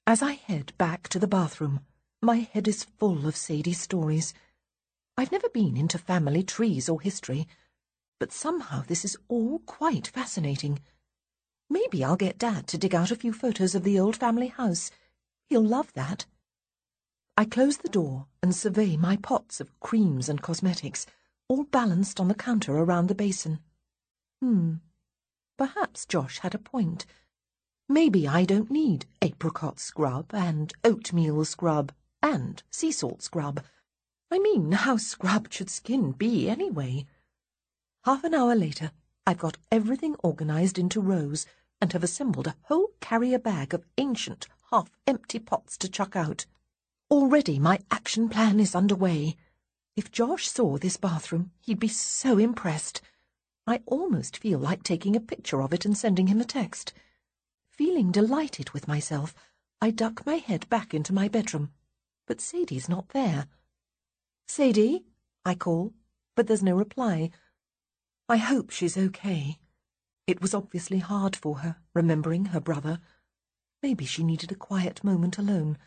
As I head back to the bathroom, my head is full of Sadie's stories. I've never been into family trees or history, but somehow this is all quite fascinating. Maybe I'll get Dad to dig out a few photos of the old family house. He'll love that. I close the door and survey my pots of creams and cosmetics, all balanced on the counter around the basin. Perhaps Josh had a point. Maybe I don't need apricot scrub and oatmeal scrub and sea salt scrub. I mean, how scrubbed should skin be anyway? Half an hour later, I've got everything organised into rows and have assembled a whole carrier bag of ancient, half-empty pots to chuck out. Already my action plan is underway. If Josh saw this bathroom, he'd be so impressed. I almost feel like taking a picture of it and sending him a text. Feeling delighted with myself, I duck my head back into my bedroom, but Sadie's not there. "Sadie?" I call, but there's no reply. I hope she's okay. It was obviously hard for her, remembering her brother. Maybe she needed a quiet moment alone.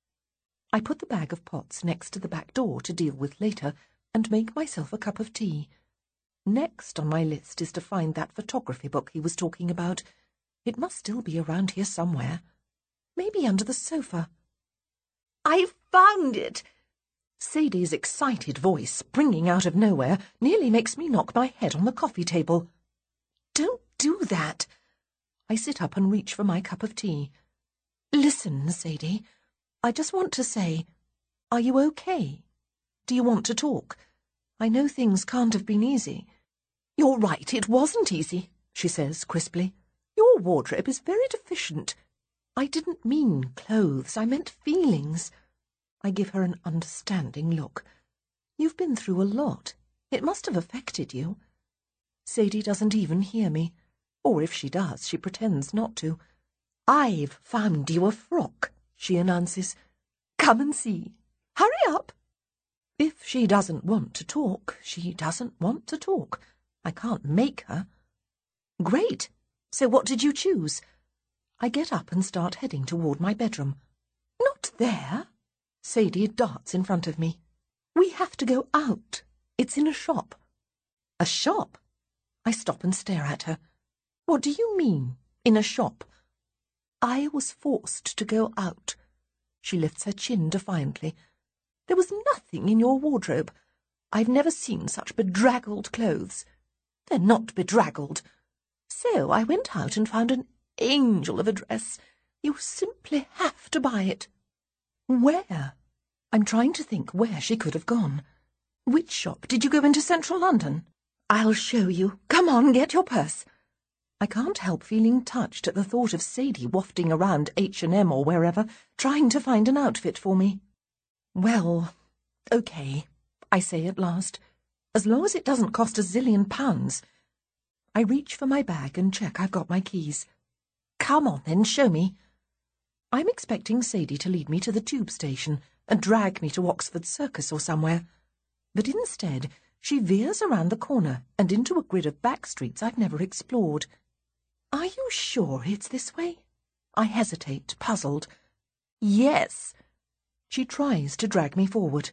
I put the bag of pots next to the back door to deal with later and make myself a cup of tea. Next on my list is to find that photography book he was talking about. It must still be around here somewhere. Maybe under the sofa. "I've found it!" Sadie's excited voice, springing out of nowhere, nearly makes me knock my head on the coffee table. "Don't do that." I sit up and reach for my cup of tea. "Listen, Sadie, I just want to say, are you okay? Do you want to talk? I know things can't have been easy." "You're right, it wasn't easy," she says crisply. "Your wardrobe is very deficient." "I didn't mean clothes, I meant feelings." I give her an understanding look. "You've been through a lot. It must have affected you." Sadie doesn't even hear me, or if she does, she pretends not to. "I've found you a frock," she announces. "Come and see. Hurry up." If she doesn't want to talk, she doesn't want to talk. I can't make her. "Great. So what did you choose?" I get up and start heading toward my bedroom. "Not there." Sadie darts in front of me. "We have to go out. It's in a shop." "A shop?" I stop and stare at her. "What do you mean, in a shop?" "I was forced to go out." She lifts her chin defiantly. "There was nothing in your wardrobe. I've never seen such bedraggled clothes." "They're not bedraggled." "So I went out and found an angel of a dress. You simply have to buy it." "Where?" I'm trying to think where she could have gone. "Which shop? Did you go into central London?" "I'll show you. Come on, get your purse." I can't help feeling touched at the thought of Sadie wafting around H&M or wherever, trying to find an outfit for me. "Well, okay," I say at last, "as long as it doesn't cost £1,000,000. I reach for my bag and check I've got my keys. "Come on then, show me." I'm expecting Sadie to lead me to the tube station and drag me to Oxford Circus or somewhere. But instead, she veers around the corner and into a grid of back streets I've never explored. "Are you sure it's this way?" I hesitate, puzzled. "Yes." She tries to drag me forward.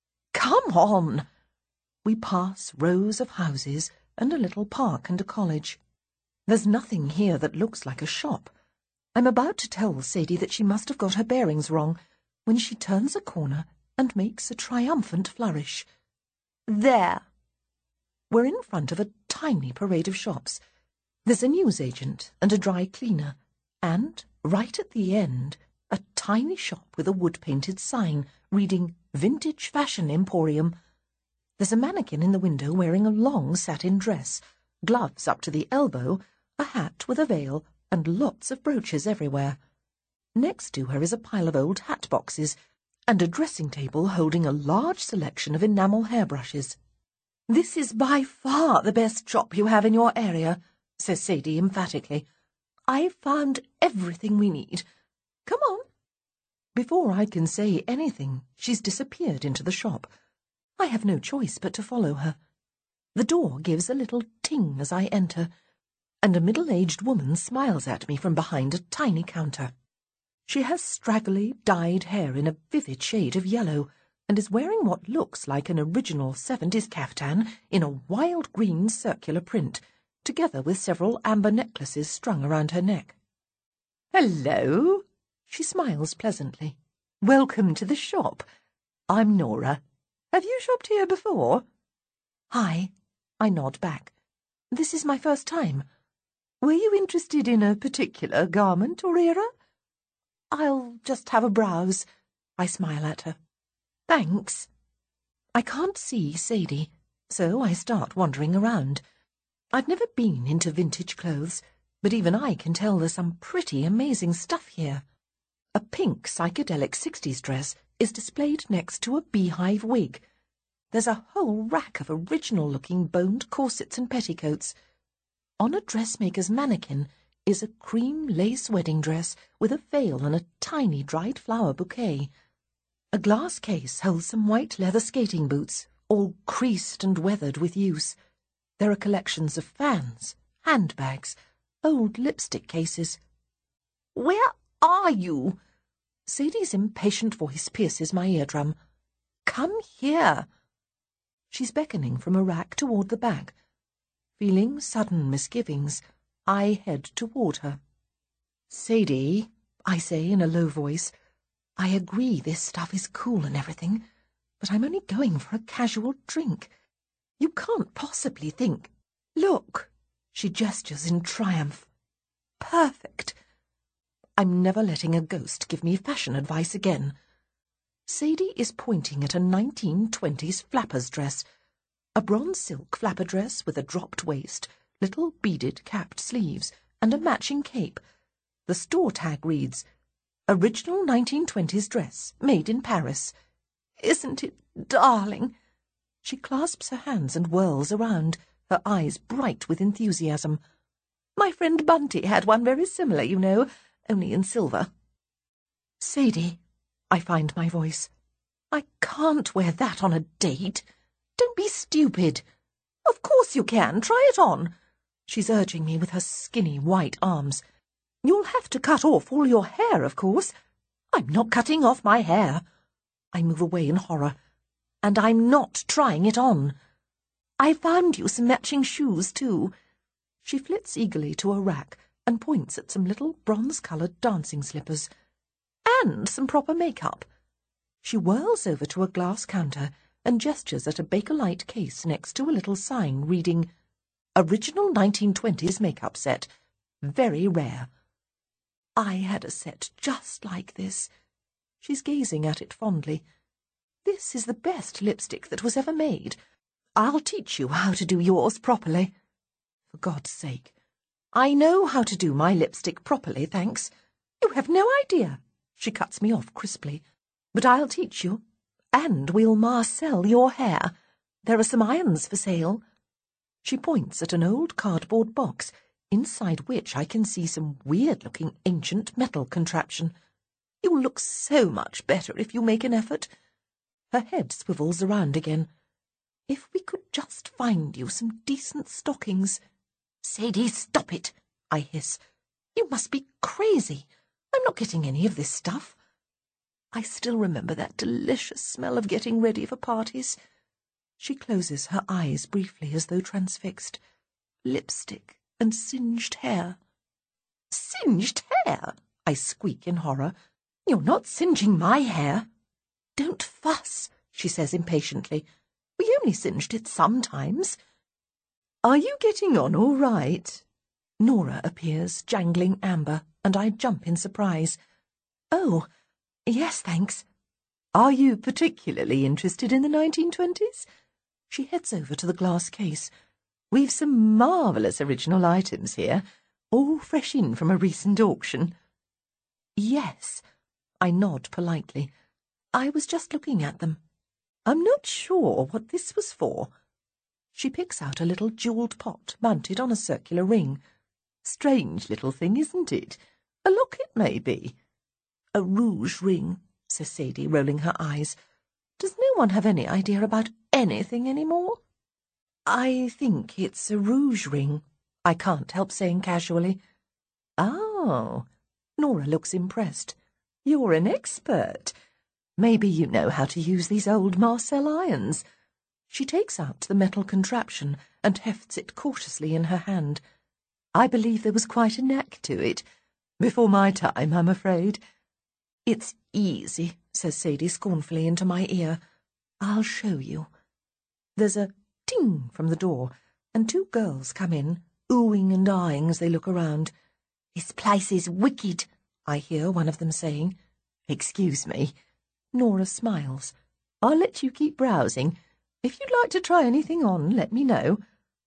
"Come on." We pass rows of houses and a little park and a college. There's nothing here that looks like a shop. I'm about to tell Sadie that she must have got her bearings wrong when she turns a corner and makes a triumphant flourish. "There." We're in front of a tiny parade of shops. There's a newsagent and a dry cleaner, and, right at the end, a tiny shop with a wood-painted sign reading Vintage Fashion Emporium. There's a mannequin in the window wearing a long satin dress, gloves up to the elbow, a hat with a veil, and lots of brooches everywhere. Next to her is a pile of old hat boxes and a dressing table holding a large selection of enamel hairbrushes. "This is by far the best shop you have in your area," says Sadie emphatically. "I've found everything we need. Come on." Before I can say anything, she's disappeared into the shop. I have no choice but to follow her. The door gives a little ting as I enter, and a middle-aged woman smiles at me from behind a tiny counter. She has straggly, dyed hair in a vivid shade of yellow, and is wearing what looks like an original 70s caftan in a wild green circular print, together with several amber necklaces strung around her neck. "Hello," she smiles pleasantly. "Welcome to the shop. I'm Nora. Have you shopped here before?" "Hi," I nod back. "This is my first time. Were you interested in a particular garment or era?" "I'll just have a browse," I smile at her. "Thanks." I can't see Sadie, so I start wandering around. I've never been into vintage clothes, but even I can tell there's some pretty amazing stuff here. A pink psychedelic 60s dress is displayed next to a beehive wig. There's a whole rack of original-looking boned corsets and petticoats. On a dressmaker's mannequin is a cream lace wedding dress with a veil and a tiny dried flower bouquet. A glass case holds some white leather skating boots, all creased and weathered with use. There are collections of fans, handbags, old lipstick cases. "Where are you?" Sadie's impatient voice pierces my eardrum. "Come here." She's beckoning from a rack toward the back. Feeling sudden misgivings, I head toward her. "Sadie," I say in a low voice, "I agree this stuff is cool and everything, but I'm only going for a casual drink. You can't possibly think—" "Look," she gestures in triumph. "Perfect. I'm never letting a ghost give me fashion advice again." Sadie is pointing at a 1920s flapper's dress, a bronze silk flapper dress with a dropped waist, little beaded capped sleeves, and a matching cape. The store tag reads, "Original 1920s dress, made in Paris." "Isn't it darling?" She clasps her hands and whirls around, her eyes bright with enthusiasm. "My friend Bunty had one very similar, you know, only in silver." "Sadie," I find my voice, "I can't wear that on a date. Don't be stupid." "Of course you can. Try it on." She's urging me with her skinny white arms. "You'll have to cut off all your hair, of course." "I'm not cutting off my hair." I move away in horror. "And I'm not trying it on." "I found you some matching shoes, too." She flits eagerly to a rack and points at some little bronze-coloured dancing slippers. "And some proper makeup." She whirls over to a glass counter and gestures at a Bakelite case next to a little sign reading, "Original 1920s makeup set. Very rare." I had a set just like this. She's gazing at it fondly. "This is the best lipstick that was ever made. I'll teach you how to do yours properly." "For God's sake." "I know how to do my lipstick properly, thanks." "You have no idea." She cuts me off crisply. "But I'll teach you. And we'll marcel your hair. There are some irons for sale." She points at an old cardboard box, inside which I can see some weird-looking ancient metal contraption. "You'll look so much better if you make an effort." Her head swivels around again. "If we could just find you some decent stockings." "Sadie, stop it," I hiss. "You must be crazy. I'm not getting any of this stuff." I still remember that delicious smell of getting ready for parties. She closes her eyes briefly as though transfixed. Lipstick and singed hair. "Singed hair?" I squeak in horror. "You're not singeing my hair." "Don't fuss," she says impatiently. "We only singed it sometimes." "Are you getting on all right?" Nora appears, jangling amber, and I jump in surprise. "Oh, yes, thanks." "Are you particularly interested in the 1920s? She heads over to the glass case. "We've some marvellous original items here, all fresh in from a recent auction." "Yes." I nod politely. "I was just looking at them." "I'm not sure what this was for." She picks out a little jewelled pot mounted on a circular ring. "Strange little thing, isn't it? A locket, maybe." "A rouge ring," says Sadie, rolling her eyes. "Does no one have any idea about anything anymore?" "I think it's a rouge ring," I can't help saying casually. "Oh." Nora looks impressed. You're an expert. Maybe you know how to use these old Marcel irons. She takes out the metal contraption and hefts it cautiously in her hand. I believe there was quite a knack to it. Before my time, I'm afraid. It's easy, says Sadie scornfully into my ear. I'll show you. There's a ting from the door, and two girls come in, oohing and eyeing as they look around. This place is wicked, I hear one of them saying. Excuse me. Nora smiles. I'll let you keep browsing. If you'd like to try anything on, let me know.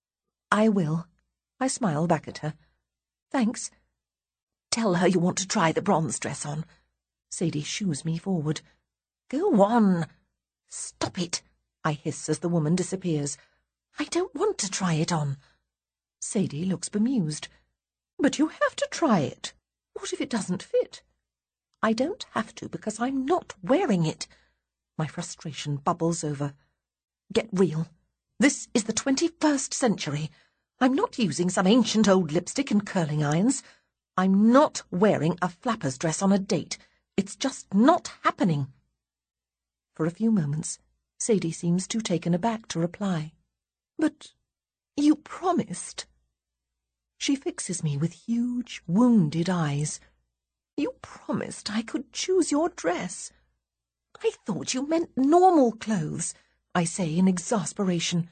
I will. I smile back at her. Thanks. Tell her you want to try the bronze dress on. Sadie shoos me forward. Go on. Stop it, I hiss as the woman disappears. I don't want to try it on. Sadie looks bemused. But you have to try it. What if it doesn't fit? I don't have to because I'm not wearing it. My frustration bubbles over. Get real. This is the 21st century. I'm not using some ancient old lipstick and curling irons. I'm not wearing a flapper's dress on a date. It's just not happening. For a few moments, Sadie seems too taken aback to reply. But you promised. She fixes me with huge, wounded eyes. You promised I could choose your dress. I thought you meant normal clothes, I say in exasperation.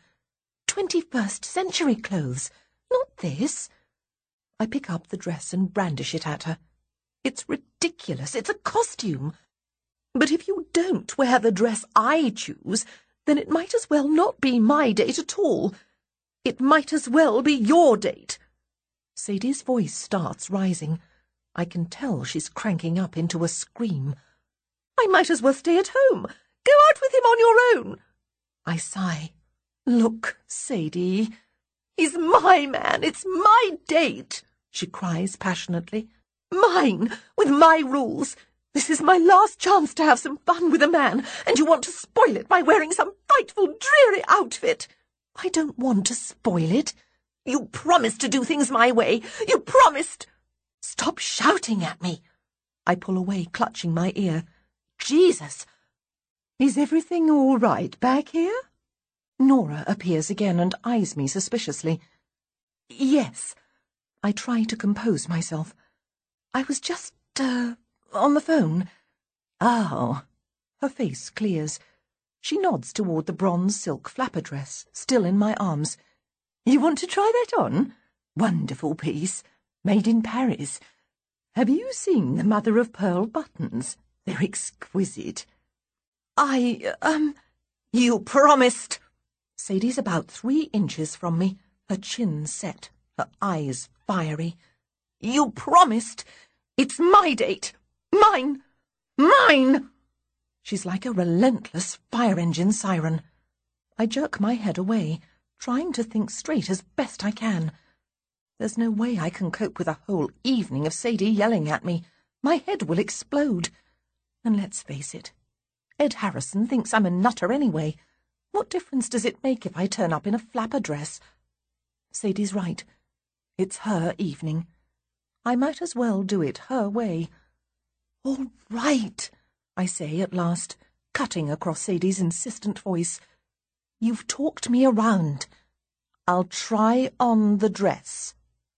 21st century clothes, not this. I pick up the dress and brandish it at her. It's ridiculous. It's a costume. But if you don't wear the dress I choose, then it might as well not be my date at all. It might as well be your date. Sadie's voice starts rising. I can tell she's cranking up into a scream. I might as well stay at home. Go out with him on your own. I sigh. Look, Sadie. He's my man. It's my date, she cries passionately. Mine, with my rules. This is my last chance to have some fun with a man, and you want to spoil it by wearing some frightful, dreary outfit. I don't want to spoil it. You promised to do things my way. You promised. Stop shouting at me. I pull away, clutching my ear. Jesus! Is everything all right back here? Nora appears again and eyes me suspiciously. Yes. I try to compose myself. I was just, on the phone. Oh. Her face clears. She nods toward the bronze silk flapper dress, still in my arms. You want to try that on? Wonderful piece. Made in Paris. Have you seen the mother-of-pearl buttons? They're exquisite. You promised. Sadie's about 3 inches from me, her chin set, her eyes fiery. You promised. It's my date. Mine. Mine. She's like a relentless fire engine siren. I jerk my head away, trying to think straight as best I can. There's no way I can cope with a whole evening of Sadie yelling at me. My head will explode. And let's face it, Ed Harrison thinks I'm a nutter anyway. What difference does it make if I turn up in a flapper dress? Sadie's right. It's her evening. I might as well do it her way. All right, I say at last, cutting across Sadie's insistent voice. You've talked me around. I'll try on the dress.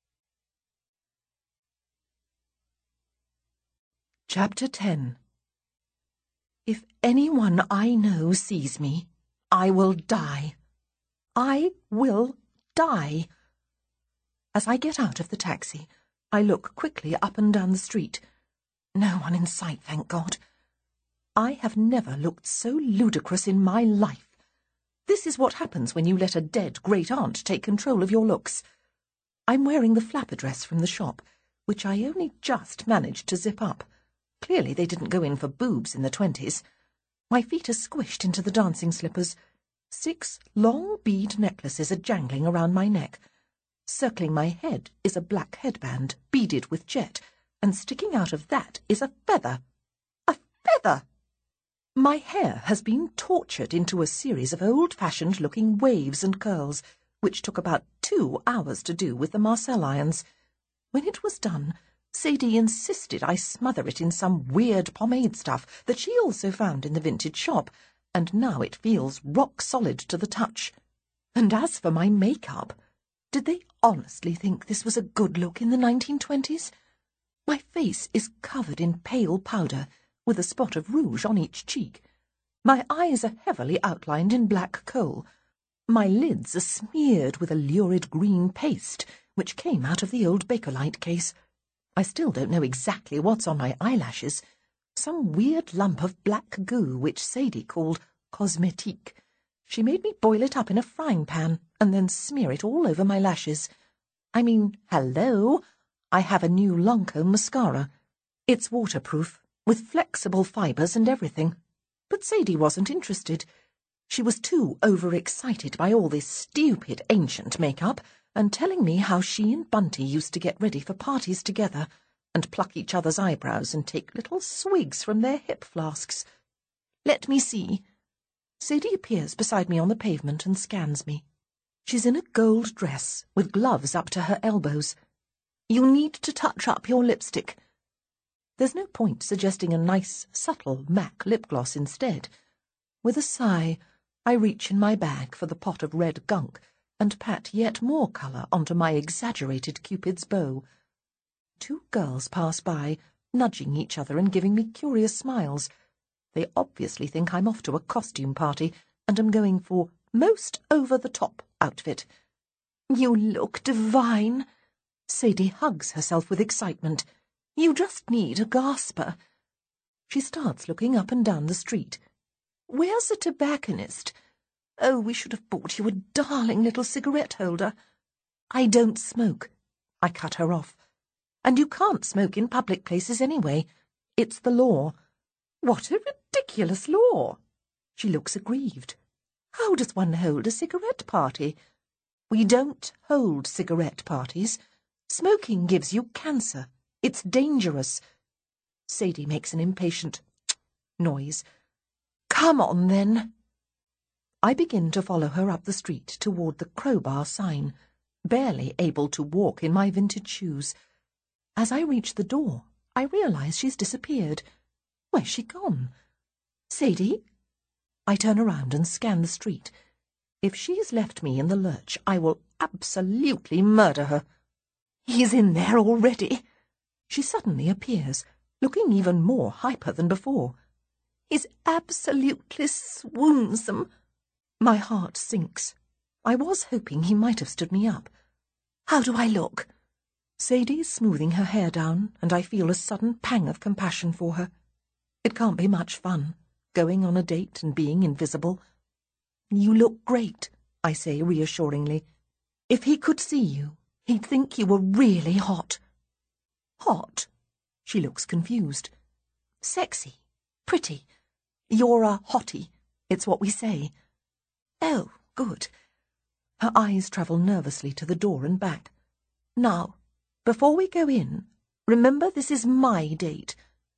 Chapter 10. If anyone I know sees me, I will die. I will die. As I get out of the taxi, I look quickly up and down the street. No one in sight, thank God. I have never looked so ludicrous in my life. This is what happens when you let a dead great-aunt take control of your looks. I'm wearing the flapper dress from the shop, which I only just managed to zip up. Clearly they didn't go in for boobs in the 20s. My feet are squished into the dancing slippers. 6 long bead necklaces are jangling around my neck. Circling my head is a black headband, beaded with jet, and sticking out of that is a feather. A feather! My hair has been tortured into a series of old-fashioned-looking waves and curls, which took about 2 hours to do with the Marcel irons. When it was done, Sadie insisted I smother it in some weird pomade stuff that she also found in the vintage shop, and now it feels rock solid to the touch. And as for my makeup, did they honestly think this was a good look in the 1920s? My face is covered in pale powder, with a spot of rouge on each cheek. My eyes are heavily outlined in black kohl. My lids are smeared with a lurid green paste, which came out of the old Bakelite case. I still don't know exactly what's on my eyelashes. Some weird lump of black goo which Sadie called cosmetique. She made me boil it up in a frying pan and then smear it all over my lashes. I mean, hello, I have a new Lancome mascara. It's waterproof, with flexible fibres and everything. But Sadie wasn't interested. She was too overexcited by all this stupid ancient makeup, and telling me how she and Bunty used to get ready for parties together, and pluck each other's eyebrows and take little swigs from their hip flasks. Let me see. Sadie appears beside me on the pavement and scans me. She's in a gold dress, with gloves up to her elbows. You need to touch up your lipstick. There's no point suggesting a nice, subtle MAC lip gloss instead. With a sigh, I reach in my bag for the pot of red gunk, and pat yet more colour onto my exaggerated Cupid's bow. 2 girls pass by, nudging each other and giving me curious smiles. They obviously think I'm off to a costume party, and am going for most over-the-top outfit. You look divine. Sadie hugs herself with excitement. You just need a gasper. She starts looking up and down the street. Where's the tobacconist? Oh, we should have bought you a darling little cigarette holder. I don't smoke. I cut her off. And you can't smoke in public places anyway. It's the law. What a ridiculous law. She looks aggrieved. How does one hold a cigarette party? We don't hold cigarette parties. Smoking gives you cancer. It's dangerous. Sadie makes an impatient noise. Come on, then. I begin to follow her up the street toward the crowbar sign, barely able to walk in my vintage shoes. As I reach the door, I realize she's disappeared. Where's she gone? Sadie? I turn around and scan the street. If she's left me in the lurch, I will absolutely murder her. He's in there already. She suddenly appears, looking even more hyper than before. He's absolutely swoonsome. My heart sinks. I was hoping he might have stood me up. How do I look? Sadie's smoothing her hair down, and I feel a sudden pang of compassion for her. It can't be much fun, going on a date and being invisible. You look great, I say reassuringly. If he could see you, he'd think you were really hot. Hot? She looks confused. Sexy. Pretty. You're a hottie. It's what we say. Oh, good. Her eyes travel nervously to the door and back. Now, before we go in, remember this is my date.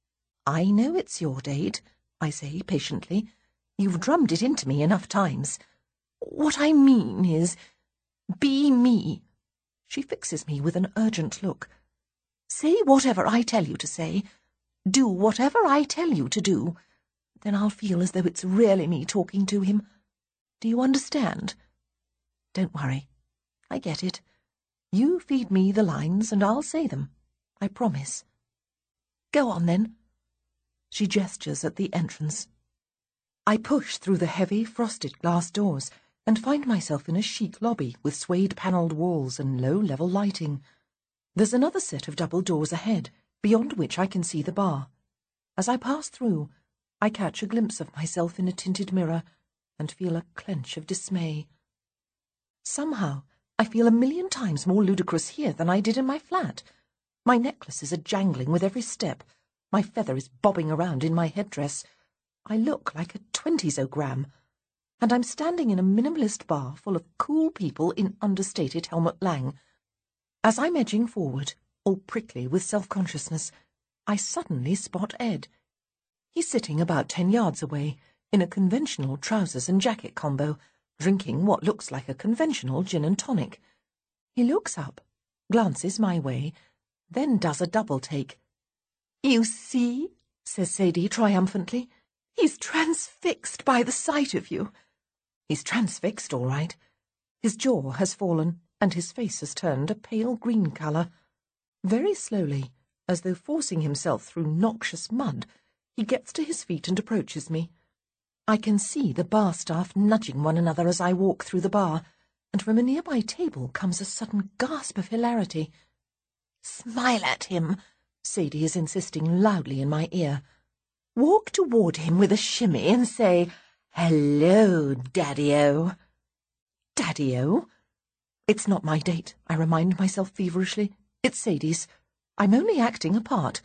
I know it's your date, I say patiently. You've drummed it into me enough times. What I mean is, be me. She fixes me with an urgent look. Say whatever I tell you to say. Do whatever I tell you to do. Then I'll feel as though it's really me talking to him. Do you understand? Don't worry. I get it. You feed me the lines and I'll say them. I promise. Go on, then. She gestures at the entrance. I push through the heavy, frosted glass doors and find myself in a chic lobby with suede-panelled walls and low-level lighting. There's another set of double doors ahead, beyond which I can see the bar. As I pass through, I catch a glimpse of myself in a tinted mirror and feel a clench of dismay. Somehow, I feel 1,000,000 times more ludicrous here than I did in my flat. My necklaces are jangling with every step. My feather is bobbing around in my headdress. I look like a 20-ogram. And I'm standing in a minimalist bar full of cool people in understated Helmut Lang. As I'm edging forward, all prickly with self-consciousness, I suddenly spot Ed. He's sitting about 10 yards away, in a conventional trousers and jacket combo, drinking what looks like a conventional gin and tonic. He looks up, glances my way, then does a double take. "You see," says Sadie triumphantly. "He's transfixed by the sight of you." He's transfixed, all right. His jaw has fallen, and his face has turned a pale green colour. Very slowly, as though forcing himself through noxious mud, he gets to his feet and approaches me. I can see the bar staff nudging one another as I walk through the bar, and from a nearby table comes a sudden gasp of hilarity. "Smile at him," Sadie is insisting loudly in my ear. "Walk toward him with a shimmy and say, 'Hello, Daddy-O.'" Daddy-O? It's not my date, I remind myself feverishly. It's Sadie's. I'm only acting a part.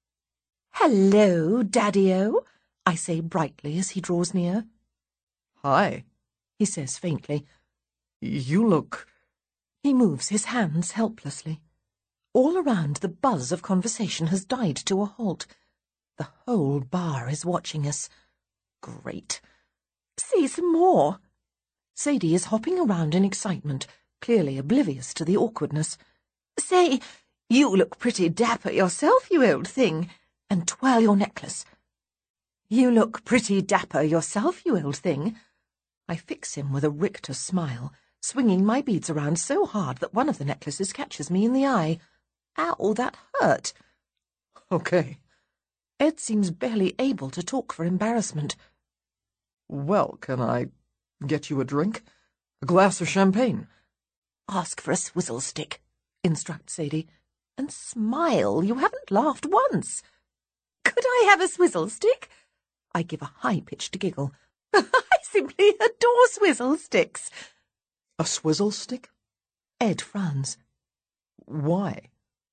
"Hello, Daddy-O," I say brightly as he draws near. "Hi," he says faintly. "You look—" He moves his hands helplessly. All around the buzz of conversation has died to a halt. The whole bar is watching us. Great. "Say some more." Sadie is hopping around in excitement, clearly oblivious to the awkwardness. "Say, 'You look pretty dapper yourself, you old thing,' and twirl your necklace." "You look pretty dapper yourself, you old thing." I fix him with a Richter smile, swinging my beads around so hard that one of the necklaces catches me in the eye. Ow, that hurt. "Okay." Ed seems barely able to talk for embarrassment. "Well, can I get you a drink? A glass of champagne?" "Ask for a swizzle stick," instructs Sadie. "And smile. You haven't laughed once." "Could I have a swizzle stick?" I give a high-pitched giggle. "I simply adore swizzle sticks." "A swizzle stick?" Ed frowns. "Why?"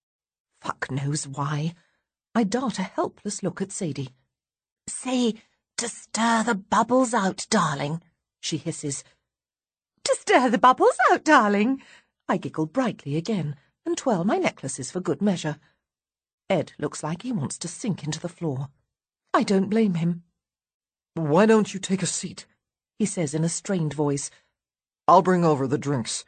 Fuck knows why. I dart a helpless look at Sadie. "Say, 'to stir the bubbles out, darling,'" she hisses. "To stir the bubbles out, darling?" I giggle brightly again and twirl my necklaces for good measure. Ed looks like he wants to sink into the floor. I don't blame him. "Why don't you take a seat?" he says in a strained voice. "I'll bring over the drinks."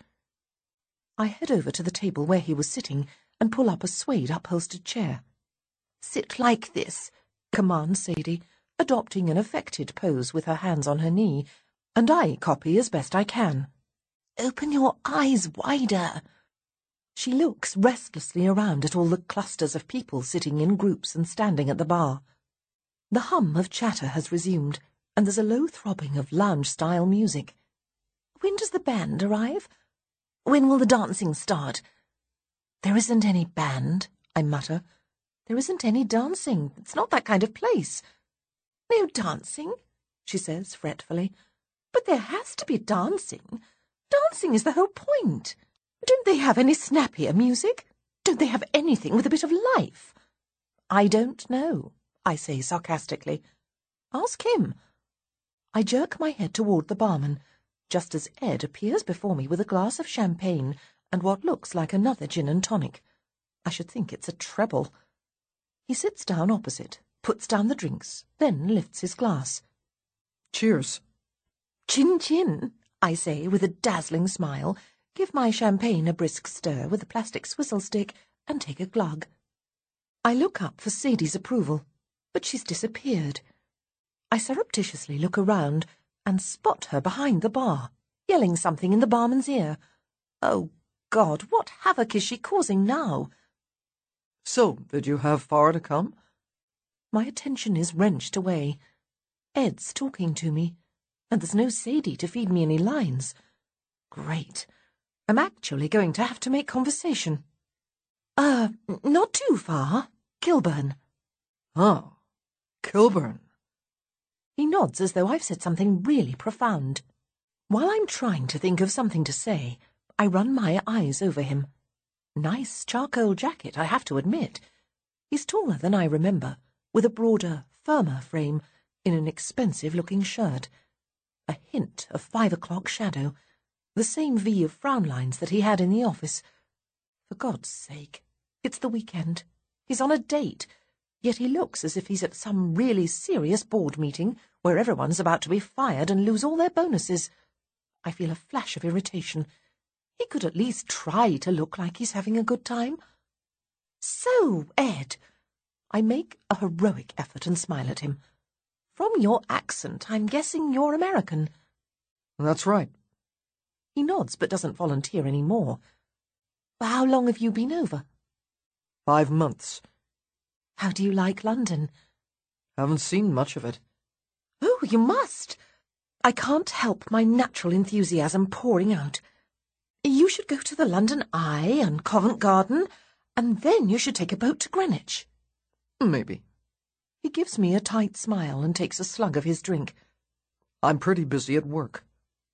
I head over to the table where he was sitting and pull up a suede upholstered chair. "Sit like this," commands Sadie, adopting an affected pose with her hands on her knee, and I copy as best I can. "Open your eyes wider." She looks restlessly around at all the clusters of people sitting in groups and standing at the bar. The hum of chatter has resumed, and there's a low throbbing of lounge-style music. "When does the band arrive? When will the dancing start?" "There isn't any band," I mutter. "There isn't any dancing. It's not that kind of place." "No dancing?" she says fretfully. "But there has to be dancing. Dancing is the whole point. Don't they have any snappier music? Don't they have anything with a bit of life?" "I don't know," I say sarcastically. "Ask him." I jerk my head toward the barman, just as Ed appears before me with a glass of champagne and what looks like another gin and tonic. I should think it's a treble. He sits down opposite, puts down the drinks, then lifts his glass. "Cheers." "Chin chin," I say with a dazzling smile, give my champagne a brisk stir with a plastic swizzle stick, and take a glug. I look up for Sadie's approval, but she's disappeared. I surreptitiously look around and spot her behind the bar, yelling something in the barman's ear. Oh, God, what havoc is she causing now? "So, did you have far to come?" My attention is wrenched away. Ed's talking to me, and there's no Sadie to feed me any lines. Great. I'm actually going to have to make conversation. Not too far. Kilburn." "Oh, Kilburn." He nods as though I've said something really profound. While I'm trying to think of something to say, I run my eyes over him. Nice charcoal jacket, I have to admit. He's taller than I remember, with a broader, firmer frame, in an expensive-looking shirt. A hint of 5 o'clock shadow, the same V of frown lines that he had in the office. For God's sake, it's the weekend. He's on a date, yet he looks as if he's at some really serious board meeting where everyone's about to be fired and lose all their bonuses. I feel a flash of irritation. He could at least try to look like he's having a good time. So, Ed, I make a heroic effort and smile at him. From your accent, I'm guessing you're American. That's right. He nods but doesn't volunteer any more. How long have you been over? 5 months. How do you like London? Haven't seen much of it. Oh, you must. I can't help my natural enthusiasm pouring out. You should go to the London Eye and Covent Garden, and then you should take a boat to Greenwich. Maybe. He gives me a tight smile and takes a slug of his drink. I'm pretty busy at work.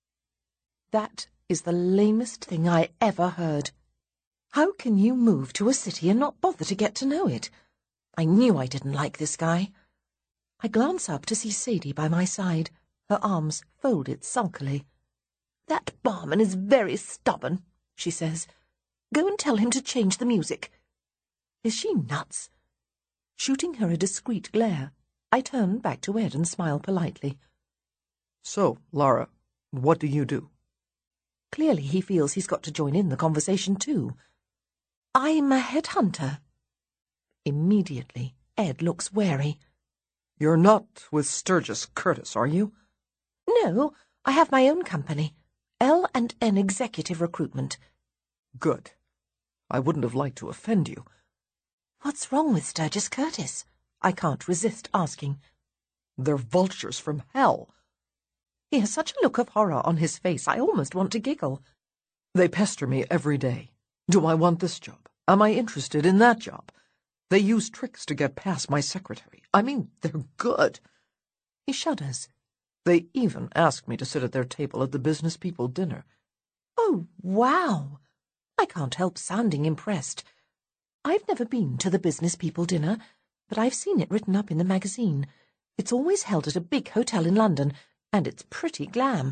That is the lamest thing I ever heard. How can you move to a city and not bother to get to know it? I knew I didn't like this guy. I glance up to see Sadie by my side, her arms folded sulkily. That barman is very stubborn, she says. Go and tell him to change the music. Is she nuts? Shooting her a discreet glare, I turn back to Ed and smile politely. So, Lara, what do you do? Clearly he feels he's got to join in the conversation too. I'm a headhunter. Immediately, Ed looks wary. You're not with Sturgis Curtis, are you? No, I have my own company, L&N Executive Recruitment. Good. I wouldn't have liked to offend you. What's wrong with Sturgis Curtis? I can't resist asking. They're vultures from hell. He has such a look of horror on his face I almost want to giggle. They pester me every day. Do I want this job? Am I interested in that job? They use tricks to get past my secretary. I mean, they're good. He shudders. They even asked me to sit at their table at the business people dinner. Oh, wow! I can't help sounding impressed. I've never been to the business people dinner, but I've seen it written up in the magazine. It's always held at a big hotel in London, and it's pretty glam.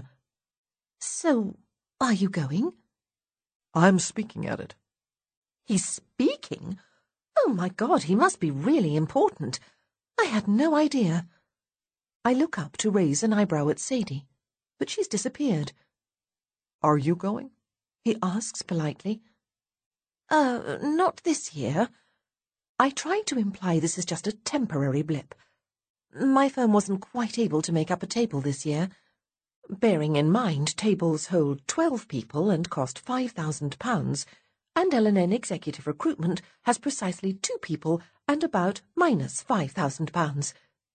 So, are you going? I'm speaking at it. He's speaking? Oh, my God, he must be really important. I had no idea. I look up to raise an eyebrow at Sadie, but she's disappeared. Are you going? He asks politely. Not this year. I try to imply this is just a temporary blip. My firm wasn't quite able to make up a table this year. Bearing in mind tables hold 12 people and cost £5,000, and L&N Executive Recruitment has precisely 2 people and about minus £5,000.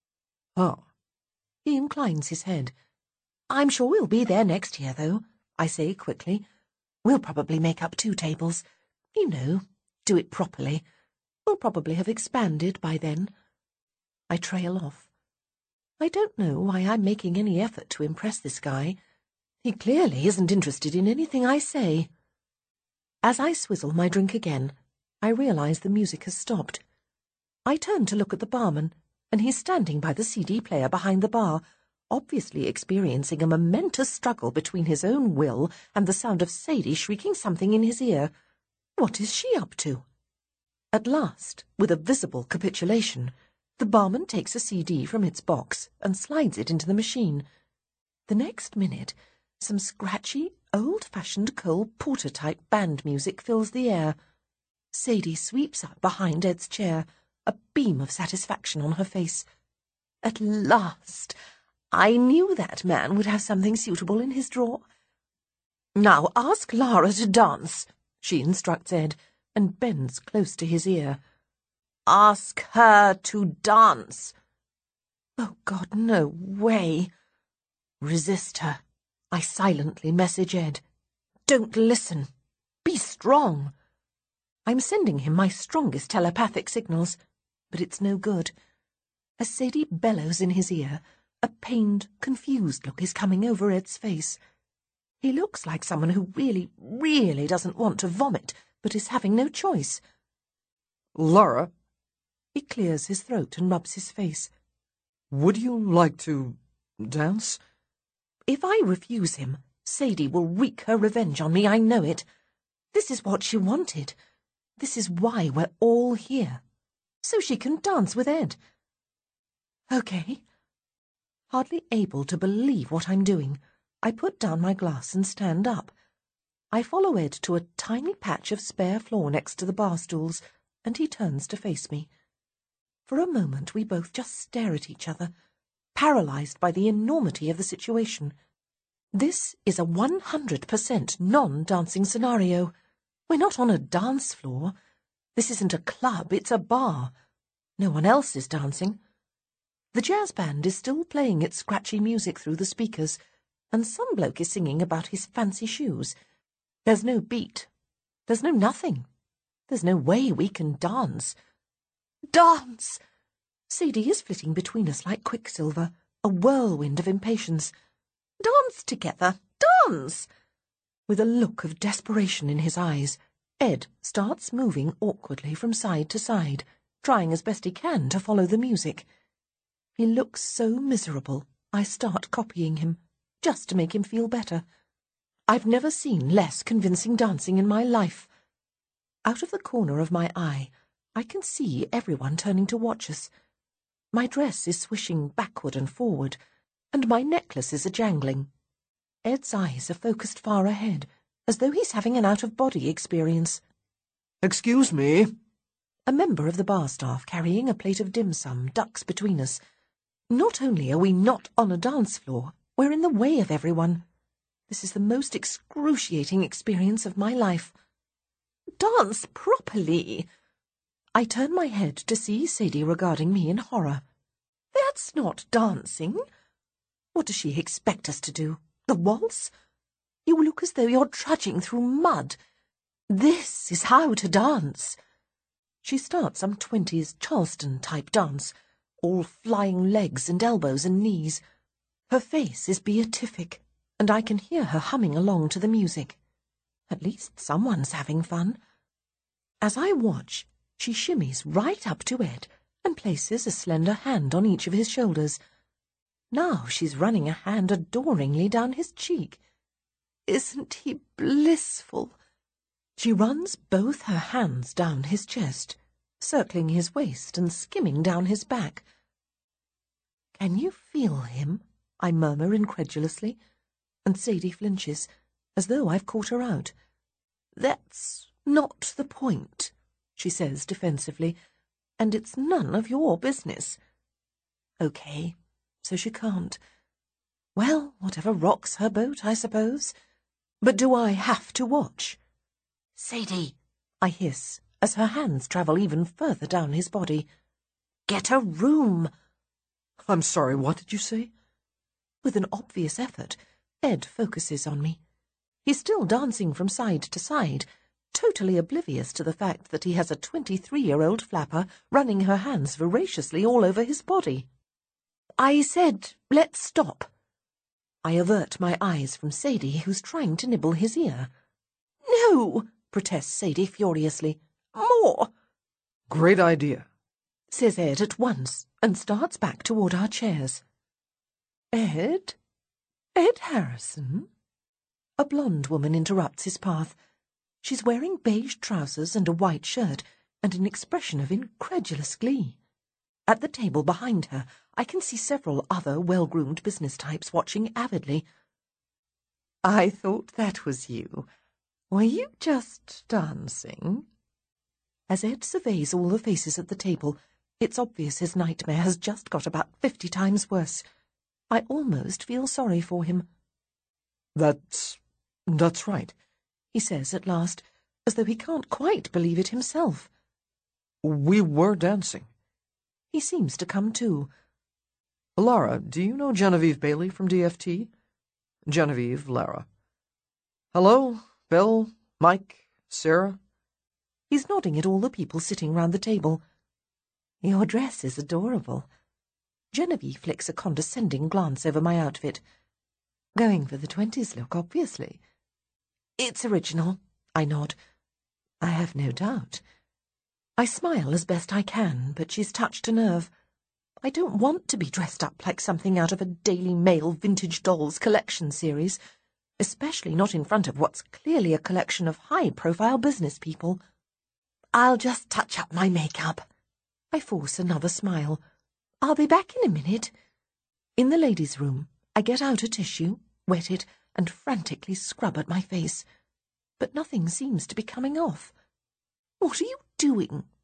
Oh. He inclines his head. I'm sure we'll be there next year, though, I say quickly. We'll probably make up 2 tables. You know, do it properly. We'll probably have expanded by then. I trail off. I don't know why I'm making any effort to impress this guy. He clearly isn't interested in anything I say. As I swizzle my drink again, I realize the music has stopped. I turn to look at the barman, and he's standing by the CD player behind the bar, obviously experiencing a momentous struggle between his own will and the sound of Sadie shrieking something in his ear. What is she up to? At last, with a visible capitulation, the barman takes a CD from its box and slides it into the machine. The next minute, some scratchy, old-fashioned Cole Porter-type band music fills the air. Sadie sweeps up behind Ed's chair, a beam of satisfaction on her face. At last! I knew that man would have something suitable in his drawer. Now ask Lara to dance, she instructs Ed, and bends close to his ear. Ask her to dance. Oh, God, no way. Resist her. I silently message Ed. Don't listen. Be strong. I'm sending him my strongest telepathic signals, but it's no good. As Sadie bellows in his ear, a pained, confused look is coming over Ed's face. He looks like someone who really, really doesn't want to vomit, but is having no choice. Lara? He clears his throat and rubs his face. Would you like to dance? If I refuse him, Sadie will wreak her revenge on me, I know it. This is what she wanted. This is why we're all here. So she can dance with Ed. Okay. Hardly able to believe what I'm doing, I put down my glass and stand up. I follow Ed to a tiny patch of spare floor next to the bar stools, and he turns to face me. For a moment we both just stare at each other, paralysed by the enormity of the situation. This is a 100% non-dancing scenario. We're not on a dance floor. This isn't a club, it's a bar. No one else is dancing. The jazz band is still playing its scratchy music through the speakers, and some bloke is singing about his fancy shoes. There's no beat. There's no nothing. There's no way we can dance. Dance! Sadie is flitting between us like quicksilver, a whirlwind of impatience. Dance together! Dance! With a look of desperation in his eyes, Ed starts moving awkwardly from side to side, trying as best he can to follow the music. He looks so miserable, I start copying him, just to make him feel better. I've never seen less convincing dancing in my life. Out of the corner of my eye, I can see everyone turning to watch us. My dress is swishing backward and forward, and my necklaces are jangling. Ed's eyes are focused far ahead, as though he's having an out-of-body experience. Excuse me. A member of the bar staff carrying a plate of dim sum ducks between us. Not only are we not on a dance floor, we're in the way of everyone. This is the most excruciating experience of my life. Dance properly! I turn my head to see Sadie regarding me in horror. That's not dancing. What does she expect us to do? The waltz? You look as though you're trudging through mud. This is how to dance. She starts some 20s Charleston-type dance, all flying legs and elbows and knees. Her face is beatific, and I can hear her humming along to the music. At least someone's having fun. As I watch, she shimmies right up to Ed and places a slender hand on each of his shoulders. Now she's running a hand adoringly down his cheek. Isn't he blissful? She runs both her hands down his chest, circling his waist and skimming down his back. Can you feel him? I murmur incredulously, and Sadie flinches, as though I've caught her out. That's not the point, she says defensively, and it's none of your business. Okay, so she can't. Well, whatever rocks her boat, I suppose. But do I have to watch? Sadie, I hiss, as her hands travel even further down his body. Get a room. I'm sorry, what did you say? With an obvious effort, Ed focuses on me. He's still dancing from side to side, totally oblivious to the fact that he has a 23-year-old flapper running her hands voraciously all over his body. I said, let's stop. I avert my eyes from Sadie, who's trying to nibble his ear. No, protests Sadie furiously. More. Great idea, says Ed at once, and starts back toward our chairs. Ed? Ed Harrison? A blonde woman interrupts his path. She's wearing beige trousers and a white shirt, and an expression of incredulous glee. At the table behind her, I can see several other well-groomed business types watching avidly. I thought that was you. Were you just dancing? As Ed surveys all the faces at the table, it's obvious his nightmare has just got about 50 times worse. I almost feel sorry for him. That's right, he says at last, as though he can't quite believe it himself. We were dancing. He seems to come to. Lara, do you know Genevieve Bailey from DFT? Genevieve, Lara. Hello, Bill, Mike, Sarah? He's nodding at all the people sitting round the table. Your dress is adorable. Genevieve flicks a condescending glance over my outfit. Going for the 20s look, obviously. It's original, I nod. I have no doubt. I smile as best I can, but she's touched a nerve. I don't want to be dressed up like something out of a Daily Mail Vintage Dolls collection series, especially not in front of what's clearly a collection of high-profile business people. I'll just touch up my makeup. I force another smile. I'll be back in a minute. In the ladies' room, I get out a tissue, wet it, and frantically scrub at my face. But nothing seems to be coming off. What are you doing?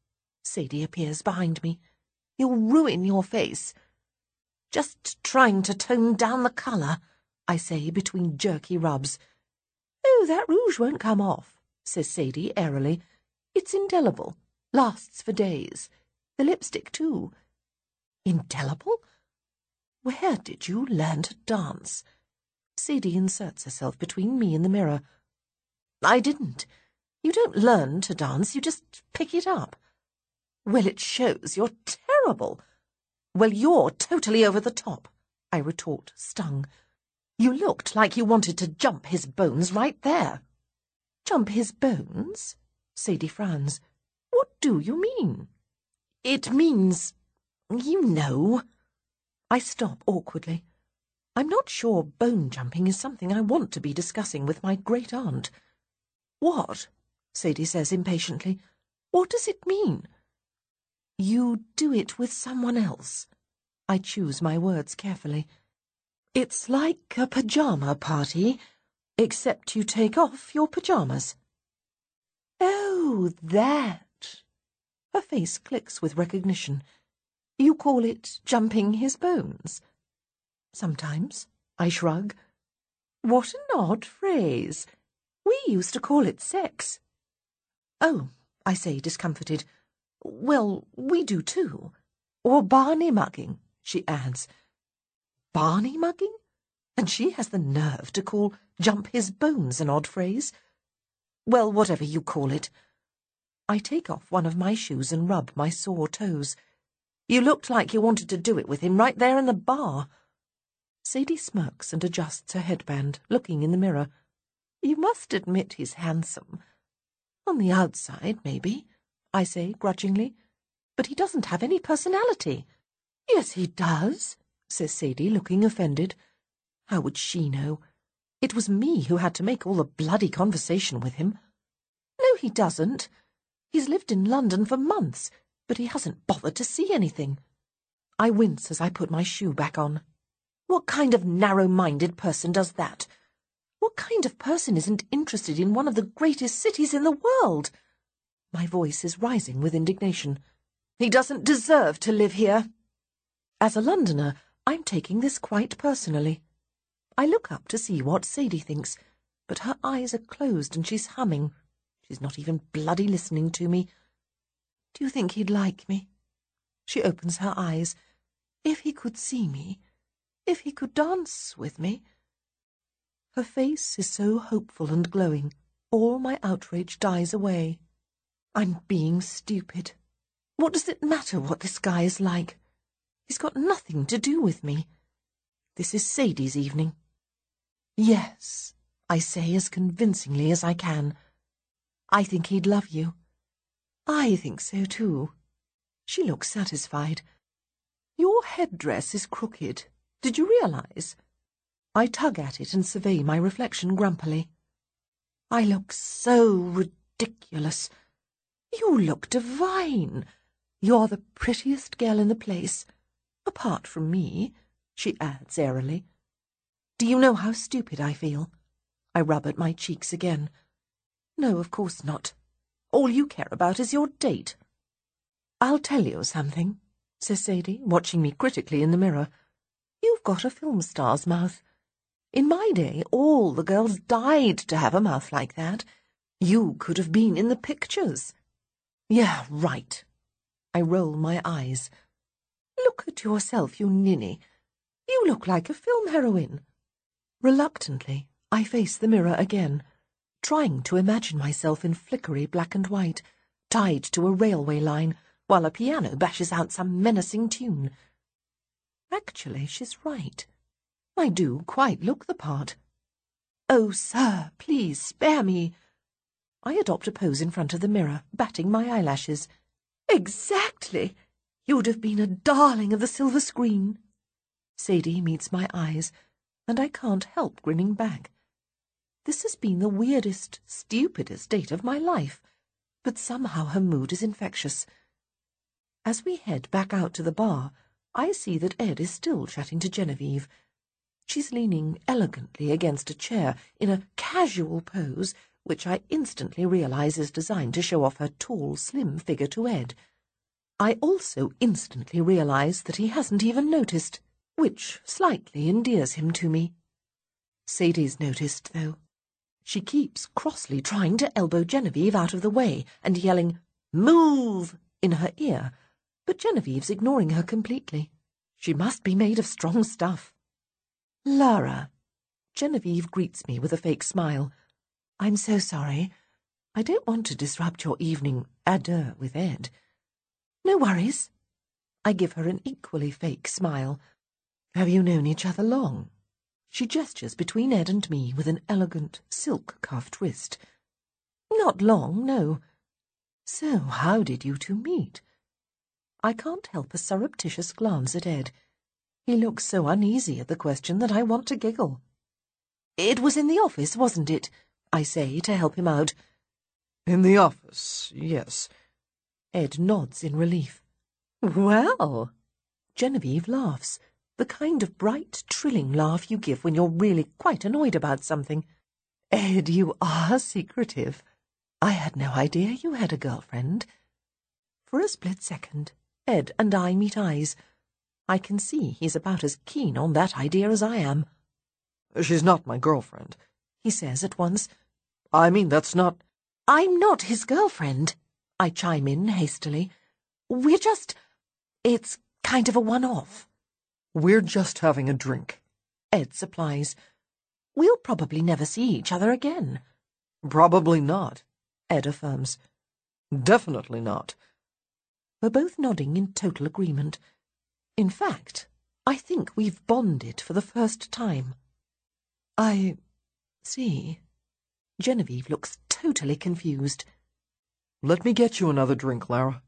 Sadie appears behind me. "You'll ruin your face." "Just trying to tone down the colour," I say between jerky rubs. "Oh, that rouge won't come off," says Sadie airily. "It's indelible. Lasts for days. The lipstick, too." "Indelible? Where did you learn to dance?" Sadie inserts herself between me and the mirror. "I didn't. You don't learn to dance, you just pick it up." "Well, it shows. You're terrible." "Well, you're totally over the top," I retort, stung. "You looked like you wanted to jump his bones right there." "Jump his bones?" Sadie frowns. "What do you mean?" "It means, you know." I stop awkwardly. I'm not sure bone jumping is something I want to be discussing with my great-aunt. "What?" Sadie says impatiently. "What does it mean?" "You do it with someone else." I choose my words carefully. "It's like a pyjama party, except you take off your pyjamas." "Oh, that." Her face clicks with recognition. "You call it jumping his bones?" "Sometimes," I shrug. "What an odd phrase. We used to call it sex." "Oh," I say, discomfited. "Well, we do too." "Or Barney mugging," she adds. "Barney mugging? And she has the nerve to call jump his bones an odd phrase. Well, whatever you call it." I take off one of my shoes and rub my sore toes. "You looked like you wanted to do it with him right there in the bar." Sadie smirks and adjusts her headband, looking in the mirror. "You must admit he's handsome." "On the outside, maybe," I say grudgingly. "But he doesn't have any personality." "Yes, he does," says Sadie, looking offended. How would she know? It was me who had to make all the bloody conversation with him. "No, he doesn't. He's lived in London for months, but he hasn't bothered to see anything." I wince as I put my shoe back on. What kind of narrow-minded person does that? What kind of person isn't interested in one of the greatest cities in the world? My voice is rising with indignation. "He doesn't deserve to live here." As a Londoner, I'm taking this quite personally. I look up to see what Sadie thinks, but her eyes are closed and she's humming. She's not even bloody listening to me. "Do you think he'd like me?" She opens her eyes. "If he could see me, if he could dance with me." Her face is so hopeful and glowing, all my outrage dies away. I'm being stupid. What does it matter what this guy is like? He's got nothing to do with me. This is Sadie's evening. "Yes," I say as convincingly as I can. "I think he'd love you." "I think so too." She looks satisfied. "Your headdress is crooked. Did you realize?" I tug at it and survey my reflection grumpily. "I look so ridiculous." "You look divine. You're the prettiest girl in the place. Apart from me," she adds airily. "Do you know how stupid I feel?" I rub at my cheeks again. "No, of course not. All you care about is your date." "I'll tell you something," says Sadie, watching me critically in the mirror. "You've got a film star's mouth. In my day, all the girls died to have a mouth like that. You could have been in the pictures." "Yeah, right." I roll my eyes. "Look at yourself, you ninny. You look like a film heroine." Reluctantly, I face the mirror again, trying to imagine myself in flickery black and white, tied to a railway line, while a piano bashes out some menacing tune. Actually, she's right. I do quite look the part. "Oh, sir, please spare me." I adopt a pose in front of the mirror, batting my eyelashes. "Exactly. You'd have been a darling of the silver screen." Sadie meets my eyes, and I can't help grinning back. This has been the weirdest, stupidest date of my life, but somehow her mood is infectious. As we head back out to the bar, I see that Ed is still chatting to Genevieve. She's leaning elegantly against a chair in a casual pose, which I instantly realize is designed to show off her tall, slim figure to Ed. I also instantly realize that he hasn't even noticed, which slightly endears him to me. Sadie's noticed, though. She keeps crossly trying to elbow Genevieve out of the way and yelling, "Move!" in her ear, but Genevieve's ignoring her completely. She must be made of strong stuff. "Lara." Genevieve greets me with a fake smile. "I'm so sorry. I don't want to disrupt your evening à deux with Ed." "No worries." I give her an equally fake smile. "Have you known each other long?" She gestures between Ed and me with an elegant silk cuff twist. "Not long, no." "So how did you two meet?" I can't help a surreptitious glance at Ed. He looks so uneasy at the question that I want to giggle. "It was in the office, wasn't it?" I say to help him out. In the office, yes. Ed nods in relief. "Well." Genevieve laughs, the kind of bright, trilling laugh you give when you're really quite annoyed about something. "Ed, you are secretive. I had no idea you had a girlfriend." For a split second, Ed and I meet eyes. I can see he's about as keen on that idea as I am. She's not my girlfriend, he says at once. I mean, that's not... "I'm not his girlfriend," I chime in hastily. "We're just... it's kind of a one-off." We're just having a drink, Ed supplies. "We'll probably never see each other again." Probably not, Ed affirms. Definitely not. We're both nodding in total agreement. In fact, I think we've bonded for the first time. "I see." Genevieve looks totally confused. Let me get you another drink, Lara.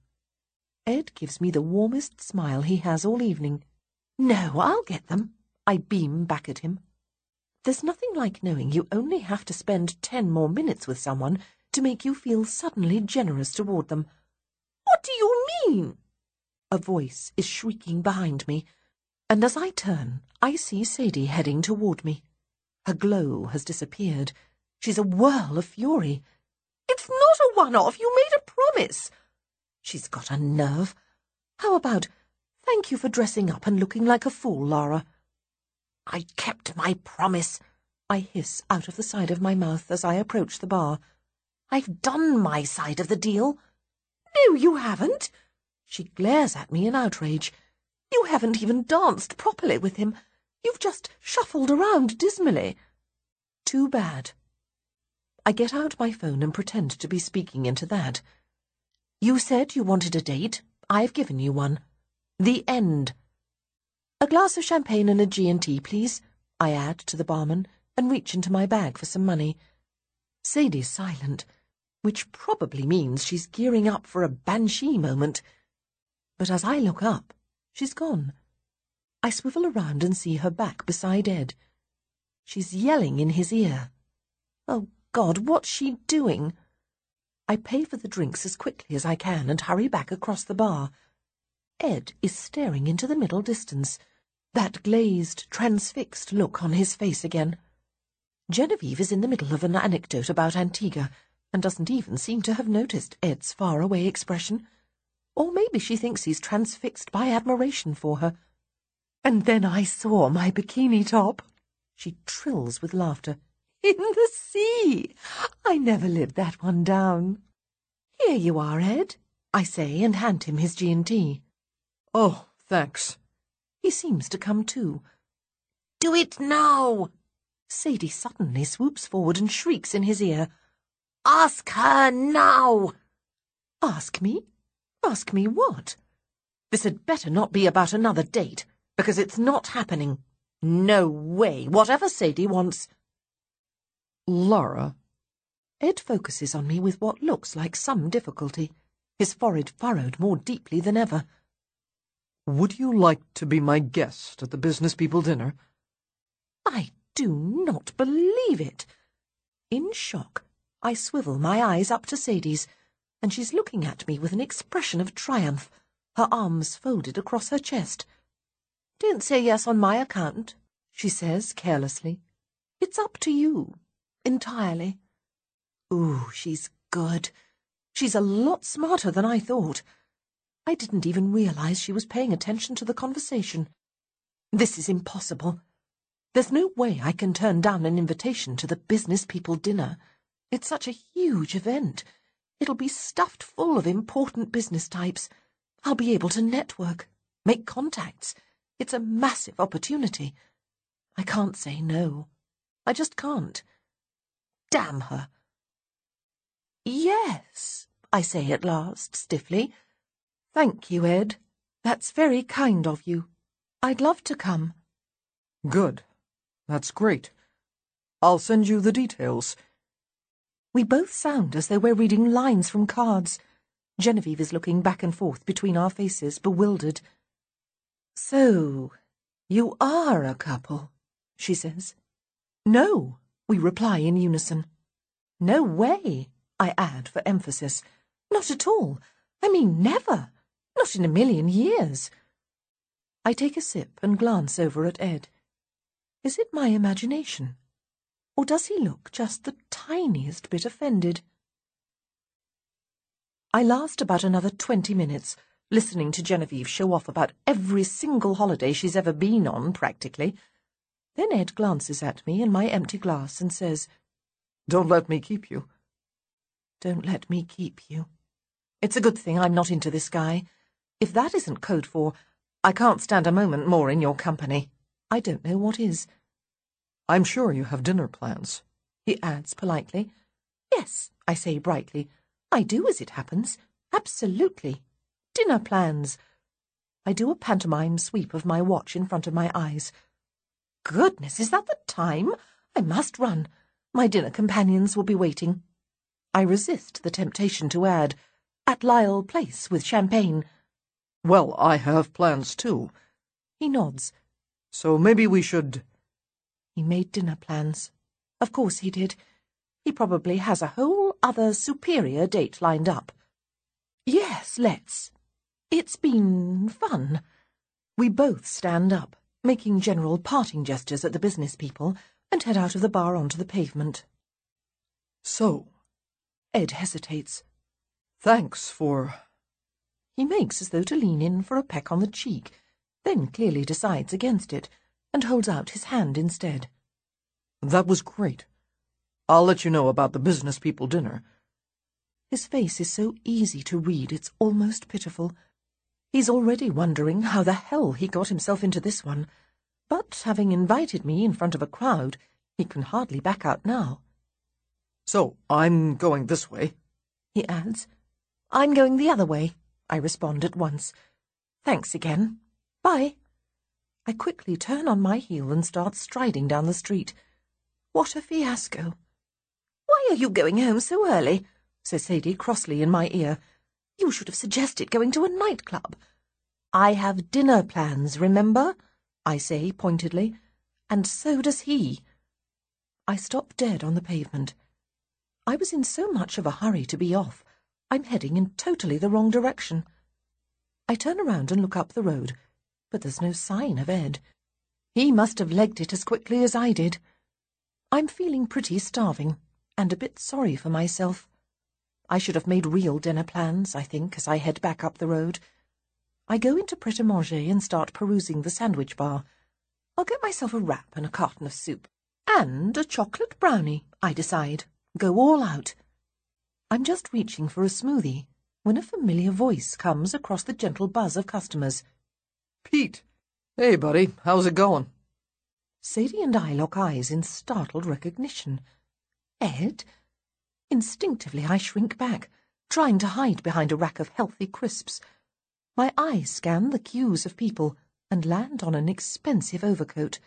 Ed gives me the warmest smile he has all evening. "No, I'll get them." I beam back at him. There's nothing like knowing you only have to spend 10 more minutes with someone to make you feel suddenly generous toward them. "What do you mean?" A voice is shrieking behind me, and as I turn, I see Sadie heading toward me. Her glow has disappeared. She's a whirl of fury. "It's not a one-off. You made a promise." She's got a nerve. How about, "Thank you for dressing up and looking like a fool, Lara." "I kept my promise," I hiss out of the side of my mouth as I approach the bar. "I've done my side of the deal." "No, you haven't." She glares at me in outrage. "You haven't even danced properly with him. You've just shuffled around dismally." Too bad. I get out my phone and pretend to be speaking into that. "You said you wanted a date. I've given you one. The end." "A glass of champagne and a G&T, please," I add to the barman, and reach into my bag for some money. Sadie's silent, which probably means she's gearing up for a banshee moment. But as I look up, she's gone. I swivel around and see her back beside Ed. She's yelling in his ear. Oh, God, what's she doing? I pay for the drinks as quickly as I can and hurry back across the bar. Ed is staring into the middle distance, that glazed, transfixed look on his face again. Genevieve is in the middle of an anecdote about Antigua and doesn't even seem to have noticed Ed's faraway expression. Or maybe she thinks he's transfixed by admiration for her. "And then I saw my bikini top," she trills with laughter. "In the sea! I never lived that one down." "Here you are, Ed," I say, and hand him his G&T. Oh, thanks. He seems to come to. "Do it now!" Sadie suddenly swoops forward and shrieks in his ear. "Ask her now!" "Ask me? Ask me what?" "This had better not be about another date, because it's not happening. No way, whatever Sadie wants." Lara. Ed focuses on me with what looks like some difficulty, his forehead furrowed more deeply than ever. Would you like to be my guest at the business people dinner? I do not believe it. In shock, I swivel my eyes up to Sadie's, and she's looking at me with an expression of triumph, her arms folded across her chest. "Don't say yes on my account," she says carelessly. "It's up to you, entirely." Ooh, she's good. She's a lot smarter than I thought. I didn't even realize she was paying attention to the conversation. This is impossible. There's no way I can turn down an invitation to the business people dinner. It's such a huge event. It'll be stuffed full of important business types. I'll be able to network, make contacts. It's a massive opportunity. I can't say no. I just can't. Damn her. Yes, I say at last, stiffly. Thank you, Ed. That's very kind of you. I'd love to come. Good. That's great. I'll send you the details. We both sound as though we're reading lines from cards. Genevieve is looking back and forth between our faces, bewildered. So, you are a couple, she says. No, we reply in unison. No way, I add for emphasis. Not at all. I mean, never. Not in a million years. I take a sip and glance over at Ed. Is it my imagination? Or does he look just the tiniest bit offended? I last about another 20 minutes, listening to Genevieve show off about every single holiday she's ever been on, practically. Then Ed glances at me and my empty glass and says, Don't let me keep you. Don't let me keep you. It's a good thing I'm not into this guy. If that isn't code for, I can't stand a moment more in your company, I don't know what is. I'm sure you have dinner plans, he adds politely. Yes, I say brightly. I do, as it happens. Absolutely. Dinner plans. I do a pantomime sweep of my watch in front of my eyes. Goodness, is that the time? I must run. My dinner companions will be waiting. I resist the temptation to add, at Lyle Place with champagne. Well, I have plans too. He nods. So maybe we should... He made dinner plans. Of course he did. He probably has a whole other superior date lined up. Yes, let's. It's been fun. We both stand up, making general parting gestures at the business people, and head out of the bar onto the pavement. So, Ed hesitates. Thanks for... He makes as though to lean in for a peck on the cheek, then clearly decides against it, and holds out his hand instead. That was great. I'll let you know about the business people dinner. His face is so easy to read it's almost pitiful. He's already wondering how the hell he got himself into this one, but having invited me in front of a crowd, he can hardly back out now. So, I'm going this way, he adds. I'm going the other way, I respond at once. Thanks again. Bye. I quickly turn on my heel and start striding down the street. What a fiasco. Why are you going home so early? Says Sadie crossly in my ear. You should have suggested going to a nightclub. I have dinner plans, remember? I say pointedly. And so does he. I stop dead on the pavement. I was in so much of a hurry to be off. I'm heading in totally the wrong direction. I turn around and look up the road, but there's no sign of Ed. He must have legged it as quickly as I did. I'm feeling pretty starving, and a bit sorry for myself. I should have made real dinner plans, I think, as I head back up the road. I go into Pret-a-Manger and start perusing the sandwich bar. I'll get myself a wrap and a carton of soup. And a chocolate brownie, I decide. Go all out. I'm just reaching for a smoothie when a familiar voice comes across the gentle buzz of customers. Pete! Hey, buddy, how's it going? Sadie and I lock eyes in startled recognition. Ed? Instinctively I shrink back, trying to hide behind a rack of healthy crisps. My eyes scan the queues of people and land on an expensive overcoat.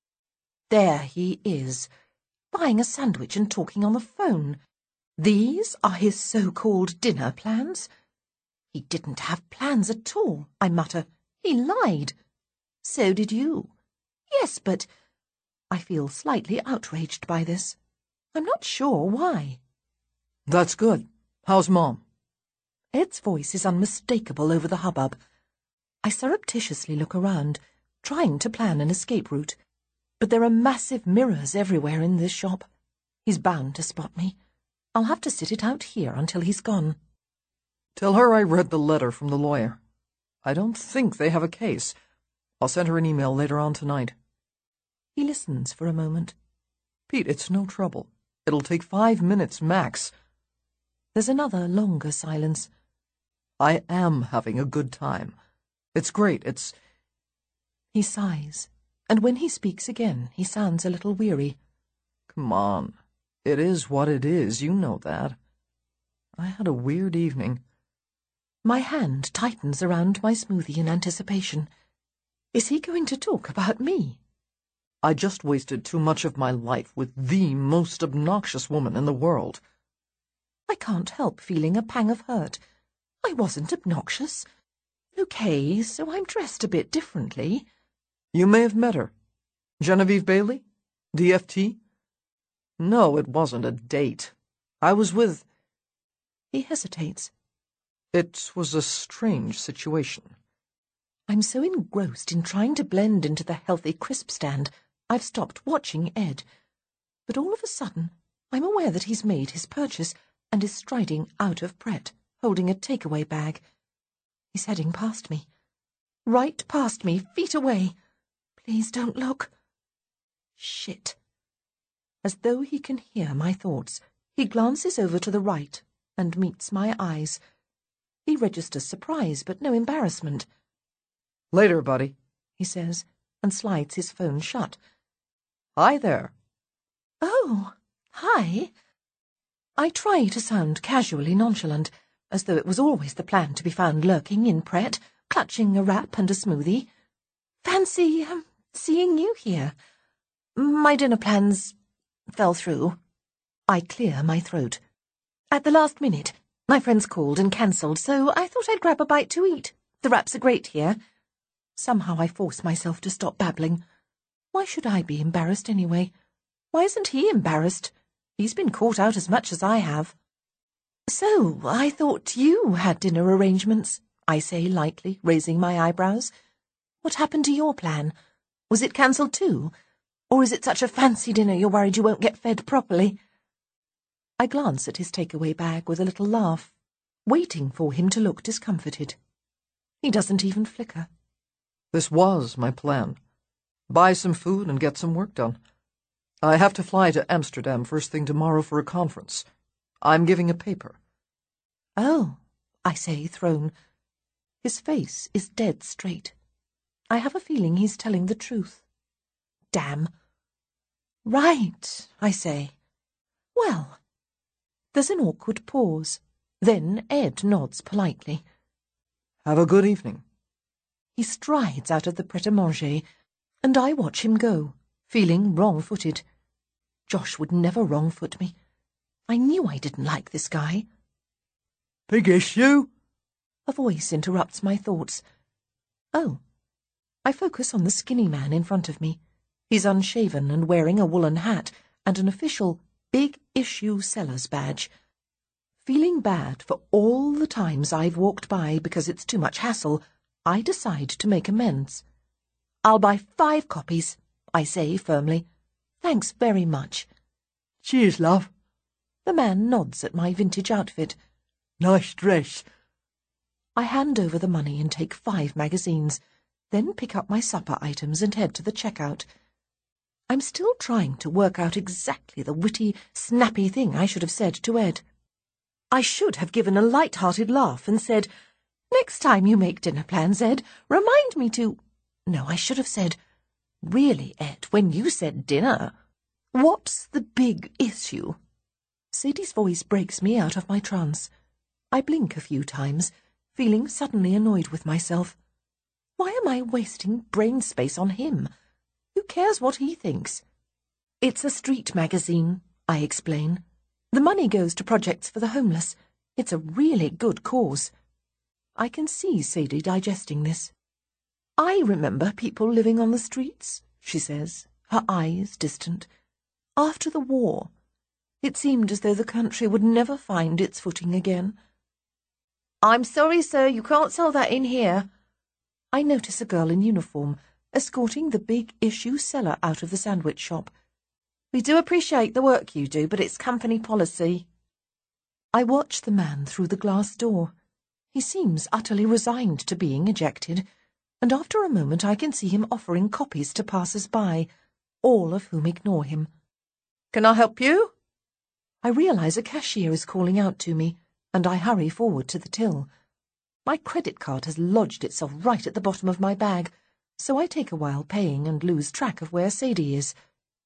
There he is, buying a sandwich and talking on the phone. These are his so-called dinner plans? He didn't have plans at all, I mutter. He lied. So did you. Yes, but... I feel slightly outraged by this. I'm not sure why. That's good. How's Mom? Ed's voice is unmistakable over the hubbub. I surreptitiously look around, trying to plan an escape route. But there are massive mirrors everywhere in this shop. He's bound to spot me. I'll have to sit it out here until he's gone. Tell her I read the letter from the lawyer. I don't think they have a case. I'll send her an email later on tonight. He listens for a moment. Pete, it's no trouble. It'll take 5 minutes max. There's another longer silence. I am having a good time. It's great, He sighs, and when he speaks again, he sounds a little weary. Come on. It is what it is, you know that. I had a weird evening. My hand tightens around my smoothie in anticipation. Is he going to talk about me? I just wasted too much of my life with the most obnoxious woman in the world. I can't help feeling a pang of hurt. I wasn't obnoxious. Okay, so I'm dressed a bit differently. You may have met her. Genevieve Bailey? DFT? No, it wasn't a date. I was with... He hesitates. It was a strange situation. I'm so engrossed in trying to blend into the healthy crisp stand, I've stopped watching Ed. But all of a sudden, I'm aware that he's made his purchase and is striding out of Pret, holding a takeaway bag. He's heading past me. Right past me, feet away. Please don't look. Shit. As though he can hear my thoughts, he glances over to the right and meets my eyes. He registers surprise, but no embarrassment. Later, buddy, he says, and slides his phone shut. Hi there. Oh, hi. I try to sound casually nonchalant, as though it was always the plan to be found lurking in Pret, clutching a wrap and a smoothie. Fancy seeing you here. My dinner plans fell through. I clear my throat. At the last minute, my friends called and cancelled, so I thought I'd grab a bite to eat. The wraps are great here. Somehow I force myself to stop babbling. Why should I be embarrassed anyway? Why isn't he embarrassed? He's been caught out as much as I have. So, I thought you had dinner arrangements, I say lightly, raising my eyebrows. What happened to your plan? Was it cancelled too? Or is it such a fancy dinner you're worried you won't get fed properly? I glance at his takeaway bag with a little laugh, waiting for him to look discomfited. He doesn't even flicker. This was my plan. Buy some food and get some work done. I have to fly to Amsterdam first thing tomorrow for a conference. I'm giving a paper. Oh, I say, thrown. His face is dead straight. I have a feeling he's telling the truth. Damn. Right, I say. Well. There's an awkward pause. Then Ed nods politely. Have a good evening. He strides out of the pret-a-manger, and I watch him go, feeling wrong-footed. Josh would never wrong-foot me. I knew I didn't like this guy. Big issue? A voice interrupts my thoughts. Oh. I focus on the skinny man in front of me. He's unshaven and wearing a woolen hat and an official Big Issue Seller's badge. Feeling bad for all the times I've walked by because it's too much hassle, I decide to make amends. I'll buy 5 copies, I say firmly. Thanks very much. Cheers, love. The man nods at my vintage outfit. Nice dress. I hand over the money and take 5 magazines, then pick up my supper items and head to the checkout. I'm still trying to work out exactly the witty, snappy thing I should have said to Ed. I should have given a light-hearted laugh and said, "Next time you make dinner plans, Ed, remind me to—" No, I should have said, "Really, Ed, when you said dinner, what's the big issue?" Sadie's voice breaks me out of my trance. I blink a few times, feeling suddenly annoyed with myself. Why am I wasting brain space on him? Who cares what he thinks? It's a street magazine, I explain. The money goes to projects for the homeless. It's a really good cause. I can see Sadie digesting this. I remember people living on the streets, she says, her eyes distant. After the war, it seemed as though the country would never find its footing again. I'm sorry, sir, you can't sell that in here. I notice a girl in uniform escorting the Big Issue Seller out of the sandwich shop. We do appreciate the work you do, but it's company policy. I watch the man through the glass door. He seems utterly resigned to being ejected, and after a moment I can see him offering copies to passers-by, all of whom ignore him. Can I help you? I realise a cashier is calling out to me, and I hurry forward to the till. My credit card has lodged itself right at the bottom of my bag, so I take a while paying and lose track of where Sadie is.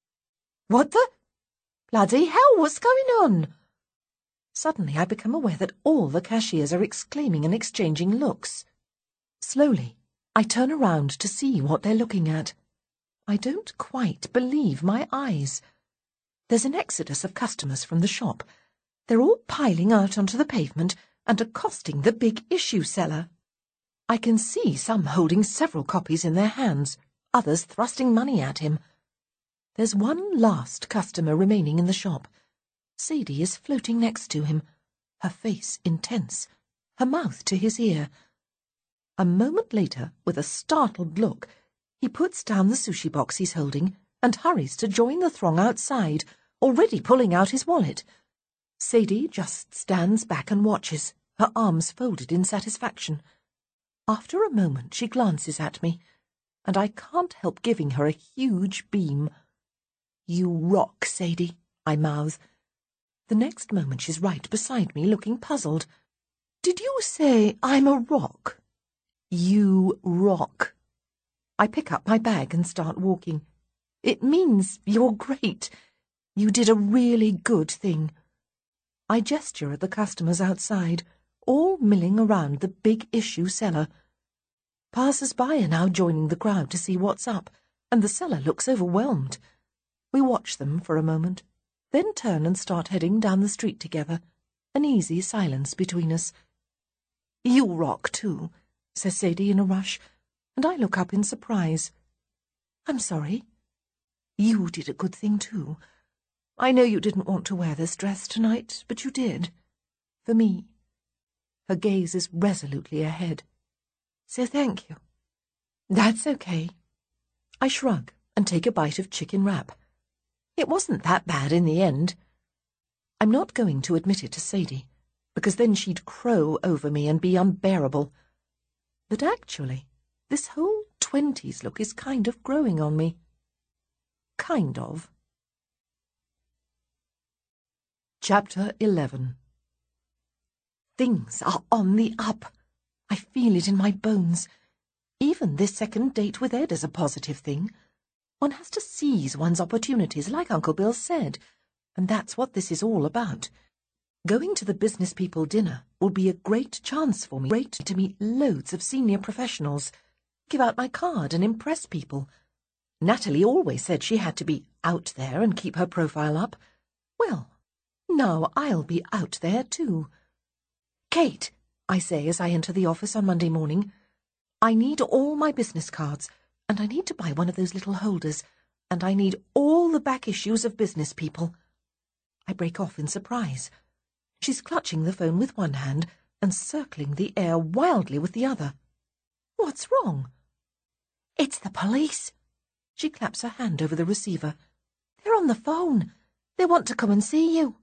What the? Bloody hell, what's going on? Suddenly I become aware that all the cashiers are exclaiming and exchanging looks. Slowly, I turn around to see what they're looking at. I don't quite believe my eyes. There's an exodus of customers from the shop. They're all piling out onto the pavement and accosting the big issue seller. I can see some holding several copies in their hands, others thrusting money at him. There's one last customer remaining in the shop. Sadie is floating next to him, her face intense, her mouth to his ear. A moment later, with a startled look, he puts down the sushi box he's holding and hurries to join the throng outside, already pulling out his wallet. Sadie just stands back and watches, her arms folded in satisfaction. After a moment she glances at me, and I can't help giving her a huge beam. "You rock, Sadie," I mouth. The next moment she's right beside me, looking puzzled. "Did you say I'm a rock?" "You rock." I pick up my bag and start walking. "It means you're great. You did a really good thing." I gesture at the customers outside, all milling around the big issue seller. Passers-by are now joining the crowd to see what's up, and the seller looks overwhelmed. We watch them for a moment, then turn and start heading down the street together, an easy silence between us. "You rock, too," says Sadie in a rush, and I look up in surprise. "I'm sorry." "You did a good thing, too. I know you didn't want to wear this dress tonight, but you did. For me." Her gaze is resolutely ahead. "So thank you." "That's okay." I shrug and take a bite of chicken wrap. It wasn't that bad in the end. I'm not going to admit it to Sadie, because then she'd crow over me and be unbearable. But actually, this whole 20s look is kind of growing on me. Kind of. Chapter 11. Things are on the up. I feel it in my bones. Even this second date with Ed is a positive thing. One has to seize one's opportunities, like Uncle Bill said, and that's what this is all about. Going to the business people dinner will be a great chance for me to meet loads of senior professionals, give out my card and impress people. Natalie always said she had to be out there and keep her profile up. Well, now I'll be out there too. "Kate," I say as I enter the office on Monday morning, "I need all my business cards, and I need to buy one of those little holders, and I need all the back issues of Business People." I break off in surprise. She's clutching the phone with one hand and circling the air wildly with the other. "What's wrong?" "It's the police." She claps her hand over the receiver. "They're on the phone. They want to come and see you."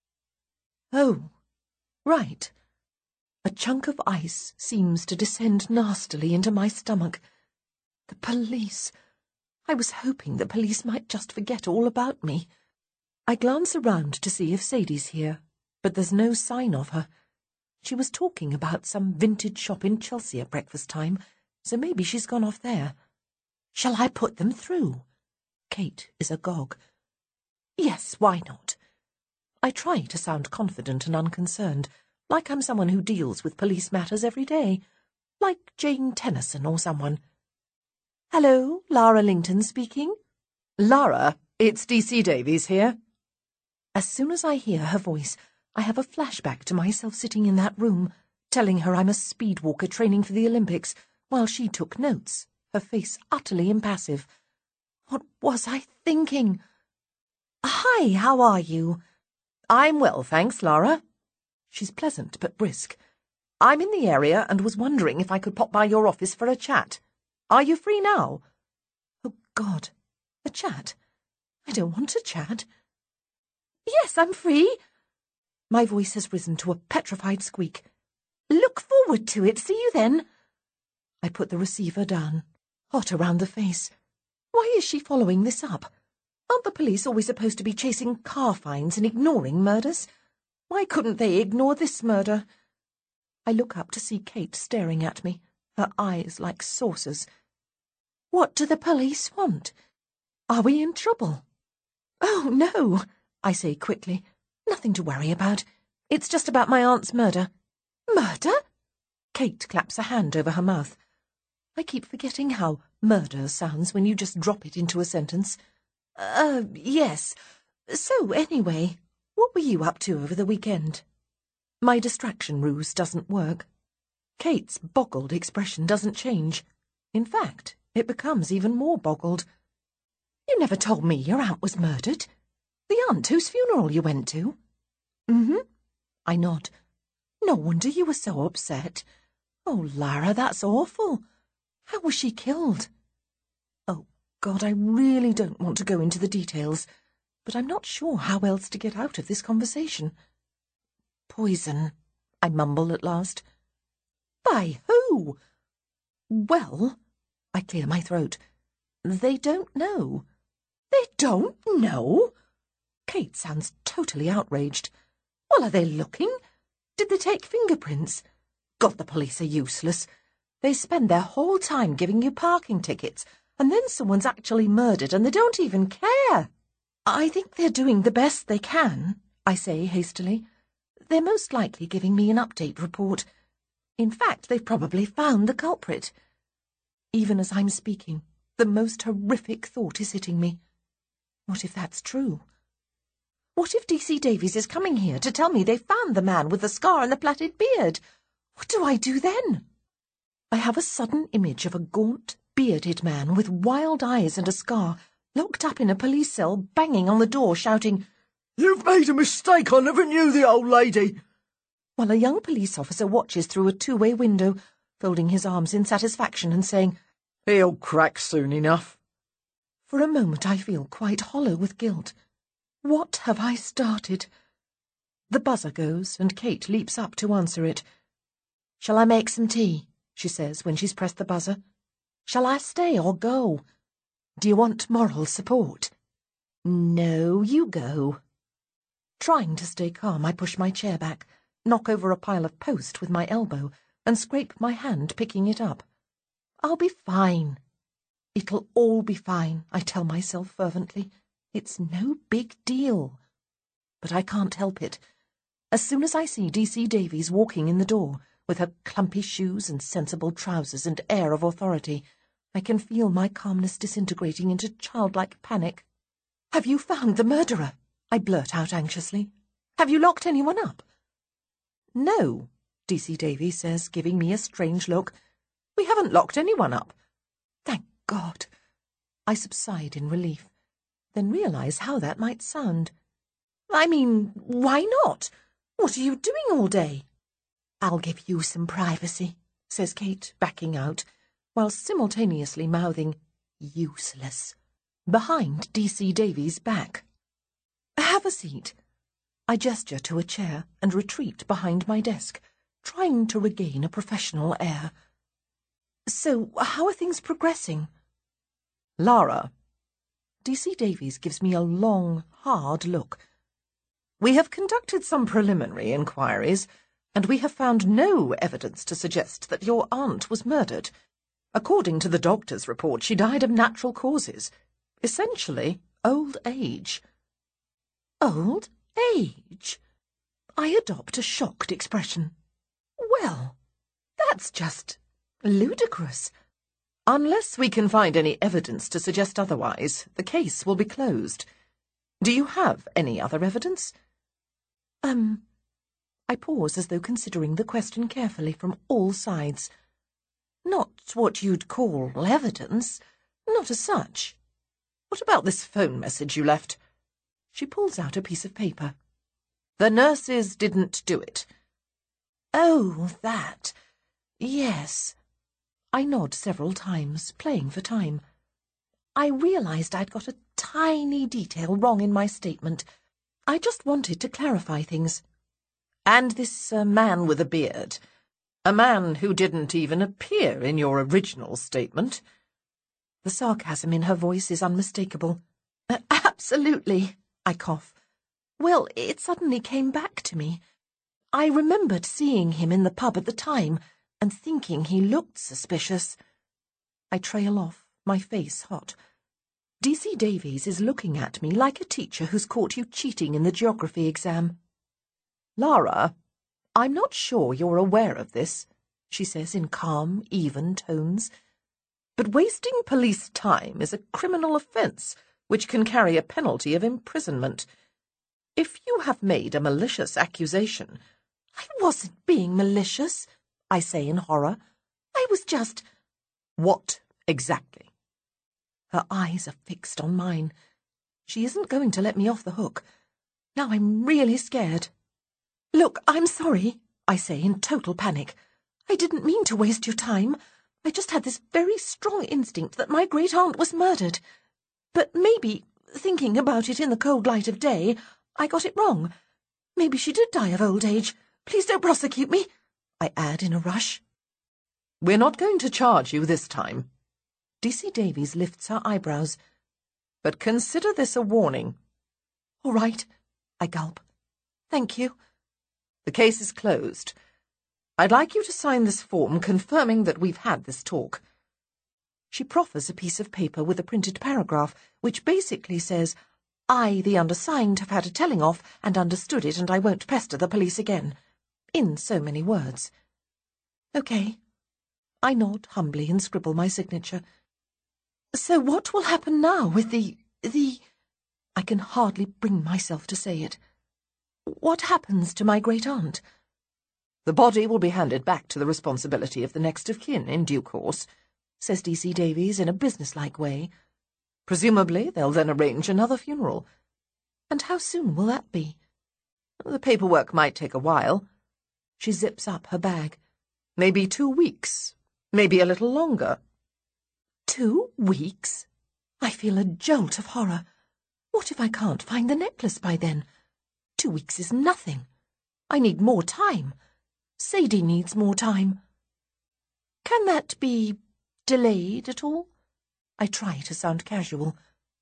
"Oh, right." A chunk of ice seems to descend nastily into my stomach. The police. I was hoping the police might just forget all about me. I glance around to see if Sadie's here, but there's no sign of her. She was talking about some vintage shop in Chelsea at breakfast time, so maybe she's gone off there. "Shall I put them through?" Kate is agog. "Yes, why not?" I try to sound confident and unconcerned, like I'm someone who deals with police matters every day, like Jane Tennyson or someone. "Hello, Lara Lington speaking." Lara, it's DC Davies here. As soon as I hear her voice, I have a flashback to myself sitting in that room, telling her I'm a speed walker training for the Olympics, while she took notes, her face utterly impassive. What was I thinking? "Hi, how are you?" I'm well, thanks, Lara. She's pleasant but brisk. I'm in the area and was wondering if I could pop by your office for a chat. Are you free now? Oh, God. A chat? I don't want to chat. "Yes, I'm free." My voice has risen to a petrified squeak. Look forward to it. See you then. I put the receiver down, hot around the face. Why is she following this up? Aren't the police always supposed to be chasing car finds and ignoring murders? Why couldn't they ignore this murder? I look up to see Kate staring at me, her eyes like saucers. What do the police want? Are we in trouble? Oh, no, I say quickly. Nothing to worry about. It's just about my aunt's murder. Murder? Kate claps a hand over her mouth. I keep forgetting how murder sounds when you just drop it into a sentence. Yes. So, anyway, what were you up to over the weekend? My distraction ruse doesn't work. Kate's boggled expression doesn't change. In fact, it becomes even more boggled. You never told me your aunt was murdered. The aunt whose funeral you went to? Mm-hmm. I nod. No wonder you were so upset. Oh, Lara, that's awful. How was she killed? Oh, God, I really don't want to go into the details, but I'm not sure how else to get out of this conversation. Poison, I mumble at last. By who? Well, I clear my throat. They don't know. They don't know? Kate sounds totally outraged. Well, are they looking? Did they take fingerprints? God, the police are useless. They spend their whole time giving you parking tickets, and then someone's actually murdered and they don't even care. I think they're doing the best they can, I say hastily. They're most likely giving me an update report. In fact, they've probably found the culprit. Even as I'm speaking, the most horrific thought is hitting me. What if that's true? What if DC Davies is coming here to tell me they found the man with the scar and the plaited beard? What do I do then? I have a sudden image of a gaunt, bearded man with wild eyes and a scar, locked up in a police cell, banging on the door, shouting, "You've made a mistake, I never knew the old lady," while a young police officer watches through a two-way window, folding his arms in satisfaction and saying, "He'll crack soon enough." For a moment I feel quite hollow with guilt. What have I started? The buzzer goes, and Kate leaps up to answer it. "Shall I make some tea?" she says when she's pressed the buzzer. "Shall I stay or go? Do you want moral support?" "No, you go." Trying to stay calm, I push my chair back, knock over a pile of post with my elbow, and scrape my hand picking it up. I'll be fine. It'll all be fine, I tell myself fervently. It's no big deal. But I can't help it. As soon as I see DC Davies walking in the door, with her clumpy shoes and sensible trousers and air of authority, I can feel my calmness disintegrating into childlike panic. "Have you found the murderer?" I blurt out anxiously. "Have you locked anyone up?" "No," DC Davies says, giving me a strange look. "We haven't locked anyone up." Thank God. I subside in relief, then realise how that might sound. "I mean, why not? What are you doing all day?" "I'll give you some privacy," says Kate, backing out, while simultaneously mouthing, "useless," behind DC Davies' back. "Have a seat." I gesture to a chair and retreat behind my desk, trying to regain a professional air. "So, how are things progressing?" "Lara." DC Davies gives me a long, hard look. "We have conducted some preliminary inquiries, and we have found no evidence to suggest that your aunt was murdered. According to the doctor's report, she died of natural causes, essentially old age." "Old age?" I adopt a shocked expression. "Well, that's just ludicrous." "Unless we can find any evidence to suggest otherwise, the case will be closed. Do you have any other evidence?" I pause as though considering the question carefully from all sides. "Not what you'd call evidence, not as such." "What about this phone message you left?" She pulls out a piece of paper. "The nurses didn't do it." "Oh, that. Yes." I nod several times, playing for time. I realised I'd got a tiny detail wrong in my statement. I just wanted to clarify things. "And this man with a beard, A man who didn't even appear in your original statement. The sarcasm in her voice is unmistakable. Absolutely, I cough. Well, it suddenly came back to me. I remembered seeing him in the pub at the time and thinking he looked suspicious. I trail off, my face hot. D.C. Davies is looking at me like a teacher who's caught you cheating in the geography exam. Lara, I'm not sure you're aware of this, she says in calm, even tones, but wasting police time is a criminal offence which can carry a penalty of imprisonment. If you have made a malicious accusation— I wasn't being malicious, I say in horror. I was just— What exactly? Her eyes are fixed on mine. She isn't going to let me off the hook. Now I'm really scared. Look, I'm sorry, I say in total panic. I didn't mean to waste your time. I just had this very strong instinct that my great-aunt was murdered. But maybe, thinking about it in the cold light of day, I got it wrong. Maybe she did die of old age. Please don't prosecute me, I add in a rush. We're not going to charge you this time. D.C. Davies lifts her eyebrows. But consider this a warning. All right, I gulp. Thank you. The case is closed. I'd like you to sign this form confirming that we've had this talk. She proffers a piece of paper with a printed paragraph, which basically says, I, the undersigned, have had a telling off and understood it, and I won't pester the police again. In so many words. OK. I nod humbly and scribble my signature. So what will happen now with the... I can hardly bring myself to say it. What happens to my great-aunt? The body will be handed back to the responsibility of the next of kin in due course, says D.C. Davies in a business-like way. Presumably they'll then arrange another funeral. And how soon will that be? The paperwork might take a while. She zips up her bag. Maybe 2 weeks. Maybe a little longer. 2 weeks? I feel a jolt of horror. What if I can't find the necklace by then? 2 weeks is nothing. I need more time. Sadie needs more time. Can that be delayed at all? I try to sound casual.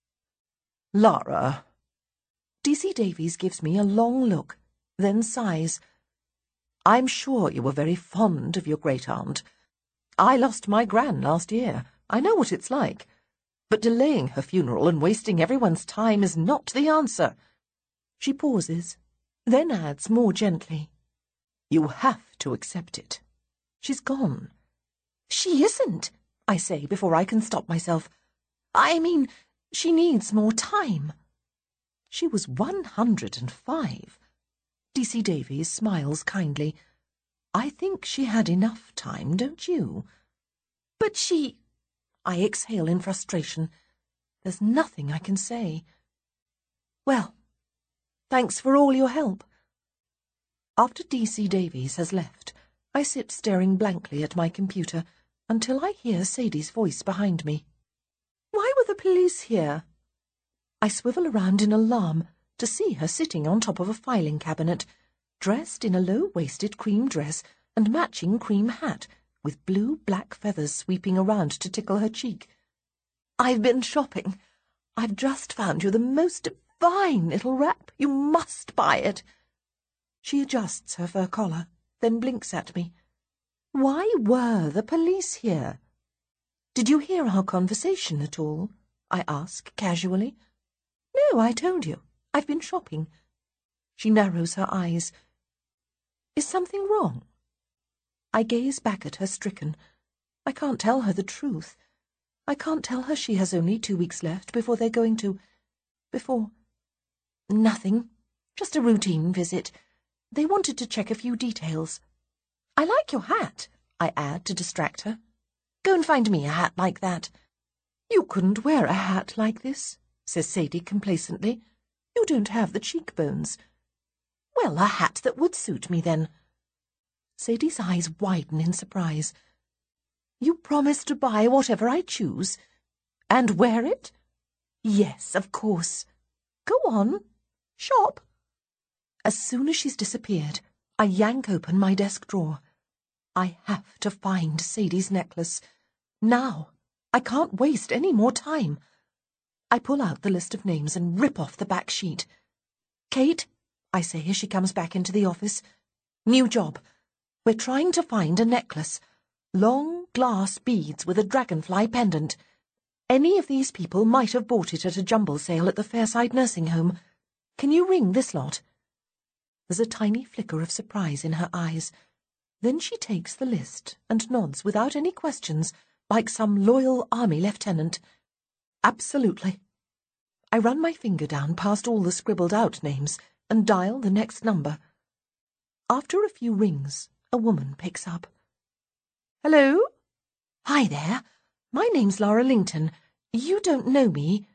Lara. D.C. Davies gives me a long look, then sighs. I'm sure you were very fond of your great-aunt. I lost my gran last year. I know what it's like. But delaying her funeral and wasting everyone's time is not the answer. She pauses, then adds more gently. You have to accept it. She's gone. She isn't, I say before I can stop myself. I mean, she needs more time. She was 105. D.C. Davies smiles kindly. I think she had enough time, don't you? But she... I exhale in frustration. There's nothing I can say. Well, thanks for all your help. After D.C. Davies has left, I sit staring blankly at my computer until I hear Sadie's voice behind me. Why were the police here? I swivel around in alarm to see her sitting on top of a filing cabinet, dressed in a low-waisted cream dress and matching cream hat, with blue-black feathers sweeping around to tickle her cheek. I've been shopping. I've just found you the most divine little wrap. You must buy it. She adjusts her fur collar, then blinks at me. Why were the police here? Did you hear our conversation at all? I ask casually. No, I told you. I've been shopping. She narrows her eyes. Is something wrong? I gaze back at her stricken. I can't tell her the truth. I can't tell her she has only 2 weeks left before they're going to... Nothing. Just a routine visit. They wanted to check a few details. I like your hat, I add to distract her. Go and find me a hat like that. You couldn't wear a hat like this, says Sadie complacently. You don't have the cheekbones. Well, a hat that would suit me, then. Sadie's eyes widen in surprise. You promise to buy whatever I choose? And wear it? Yes, of course. Go on. Shop. As soon as she's disappeared, I yank open my desk drawer. I have to find Sadie's necklace. Now. I can't waste any more time. I pull out the list of names and rip off the back sheet. Kate, I say as she comes back into the office. New job. We're trying to find a necklace. Long glass beads with a dragonfly pendant. Any of these people might have bought it at a jumble sale at the Fairside nursing home. Can you ring this lot? There's a tiny flicker of surprise in her eyes. Then she takes the list and nods without any questions, like some loyal army lieutenant. Absolutely. I run my finger down past all the scribbled-out names and dial the next number. After a few rings, a woman picks up. Hello? Hi there. My name's Lara Lington. You don't know me.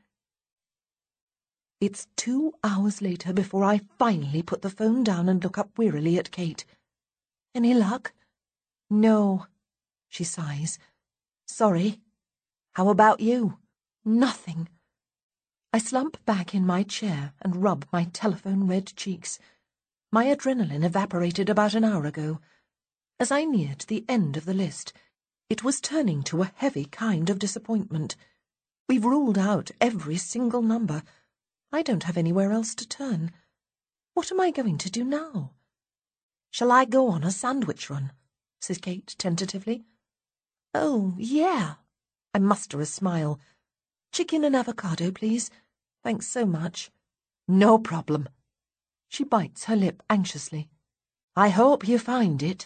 It's 2 hours later before I finally put the phone down and look up wearily at Kate. Any luck? No, she sighs. Sorry. How about you? Nothing. I slump back in my chair and rub my telephone-red cheeks. My adrenaline evaporated about an hour ago. As I neared the end of the list, it was turning to a heavy kind of disappointment. We've ruled out every single number. I don't have anywhere else to turn. What am I going to do now? Shall I go on a sandwich run? Says Kate tentatively. Oh, yeah. I muster a smile. Chicken and avocado, please. Thanks so much. No problem. She bites her lip anxiously. I hope you find it.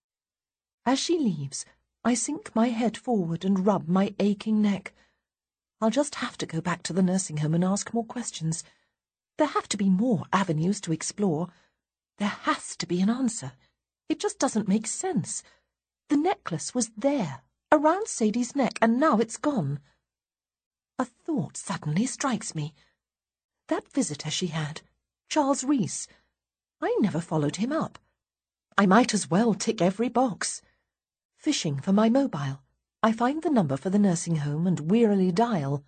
As she leaves, I sink my head forward and rub my aching neck. I'll just have to go back to the nursing home and ask more questions. There have to be more avenues to explore. There has to be an answer. It just doesn't make sense. The necklace was there, around Sadie's neck, and now it's gone. A thought suddenly strikes me. That visitor she had, Charles Reese. I never followed him up. I might as well tick every box. Fishing for my mobile, I find the number for the nursing home and wearily dial.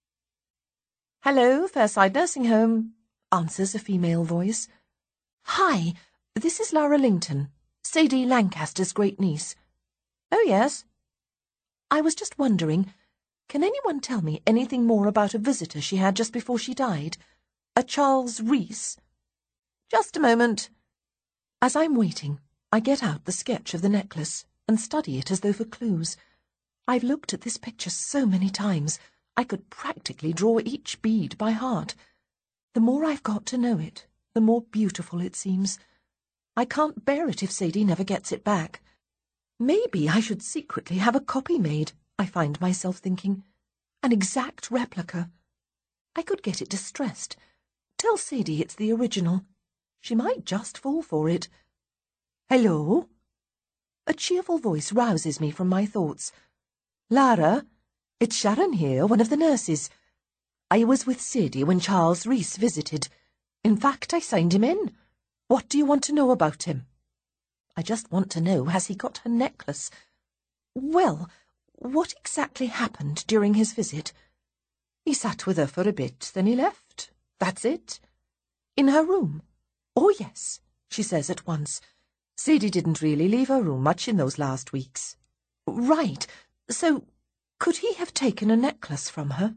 Hello, Fairside Nursing Home, answers a female voice. Hi, this is Lara Lington, Sadie Lancaster's great-niece. Oh, yes. I was just wondering, can anyone tell me anything more about a visitor she had just before she died? A Charles Reese? Just a moment. As I'm waiting, I get out the sketch of the necklace and study it as though for clues. I've looked at this picture so many times, I could practically draw each bead by heart. The more I've got to know it, the more beautiful it seems. I can't bear it if Sadie never gets it back. Maybe I should secretly have a copy made, I find myself thinking. An exact replica. I could get it distressed. Tell Sadie it's the original. She might just fall for it. Hello? A cheerful voice rouses me from my thoughts. Lara, it's Sharon here, one of the nurses. I was with Sadie when Charles Reese visited. In fact, I signed him in. What do you want to know about him? I just want to know, has he got her necklace? Well, what exactly happened during his visit? He sat with her for a bit, then he left. That's it. In her room? Oh, yes, she says at once. Sadie didn't really leave her room much in those last weeks. Right. So, could he have taken a necklace from her?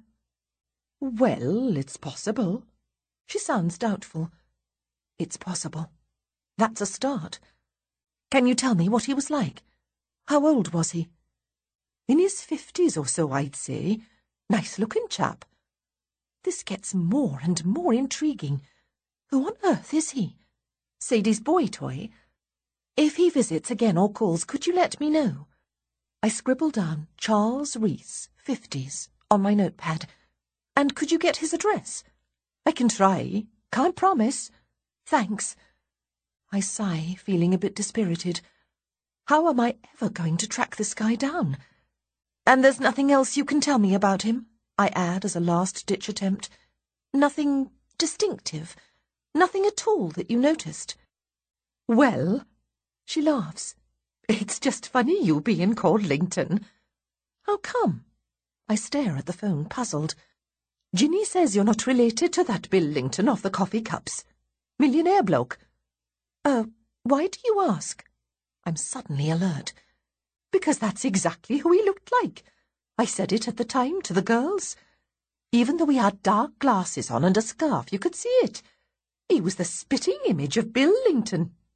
Well, it's possible. She sounds doubtful. It's possible. That's a start. Can you tell me what he was like? How old was he? In his 50s or so, I'd say. Nice-looking chap. This gets more and more intriguing. Who on earth is he? Sadie's boy toy? If he visits again or calls, could you let me know? I scribble down Charles Reese, 50s, on my notepad. And could you get his address? I can try. Can't promise. Thanks. I sigh, feeling a bit dispirited. How am I ever going to track this guy down? And there's nothing else you can tell me about him? I add as a last-ditch attempt. Nothing distinctive? Nothing at all that you noticed? Well, she laughs. It's just funny you being called Lington. How come? I stare at the phone, puzzled. Ginny says you're not related to that Bill Lington of the coffee cups. Millionaire bloke. Why do you ask? I'm suddenly alert. Because that's exactly who he looked like. I said it at the time to the girls. Even though he had dark glasses on and a scarf, you could see it. He was the spitting image of Bill Lington.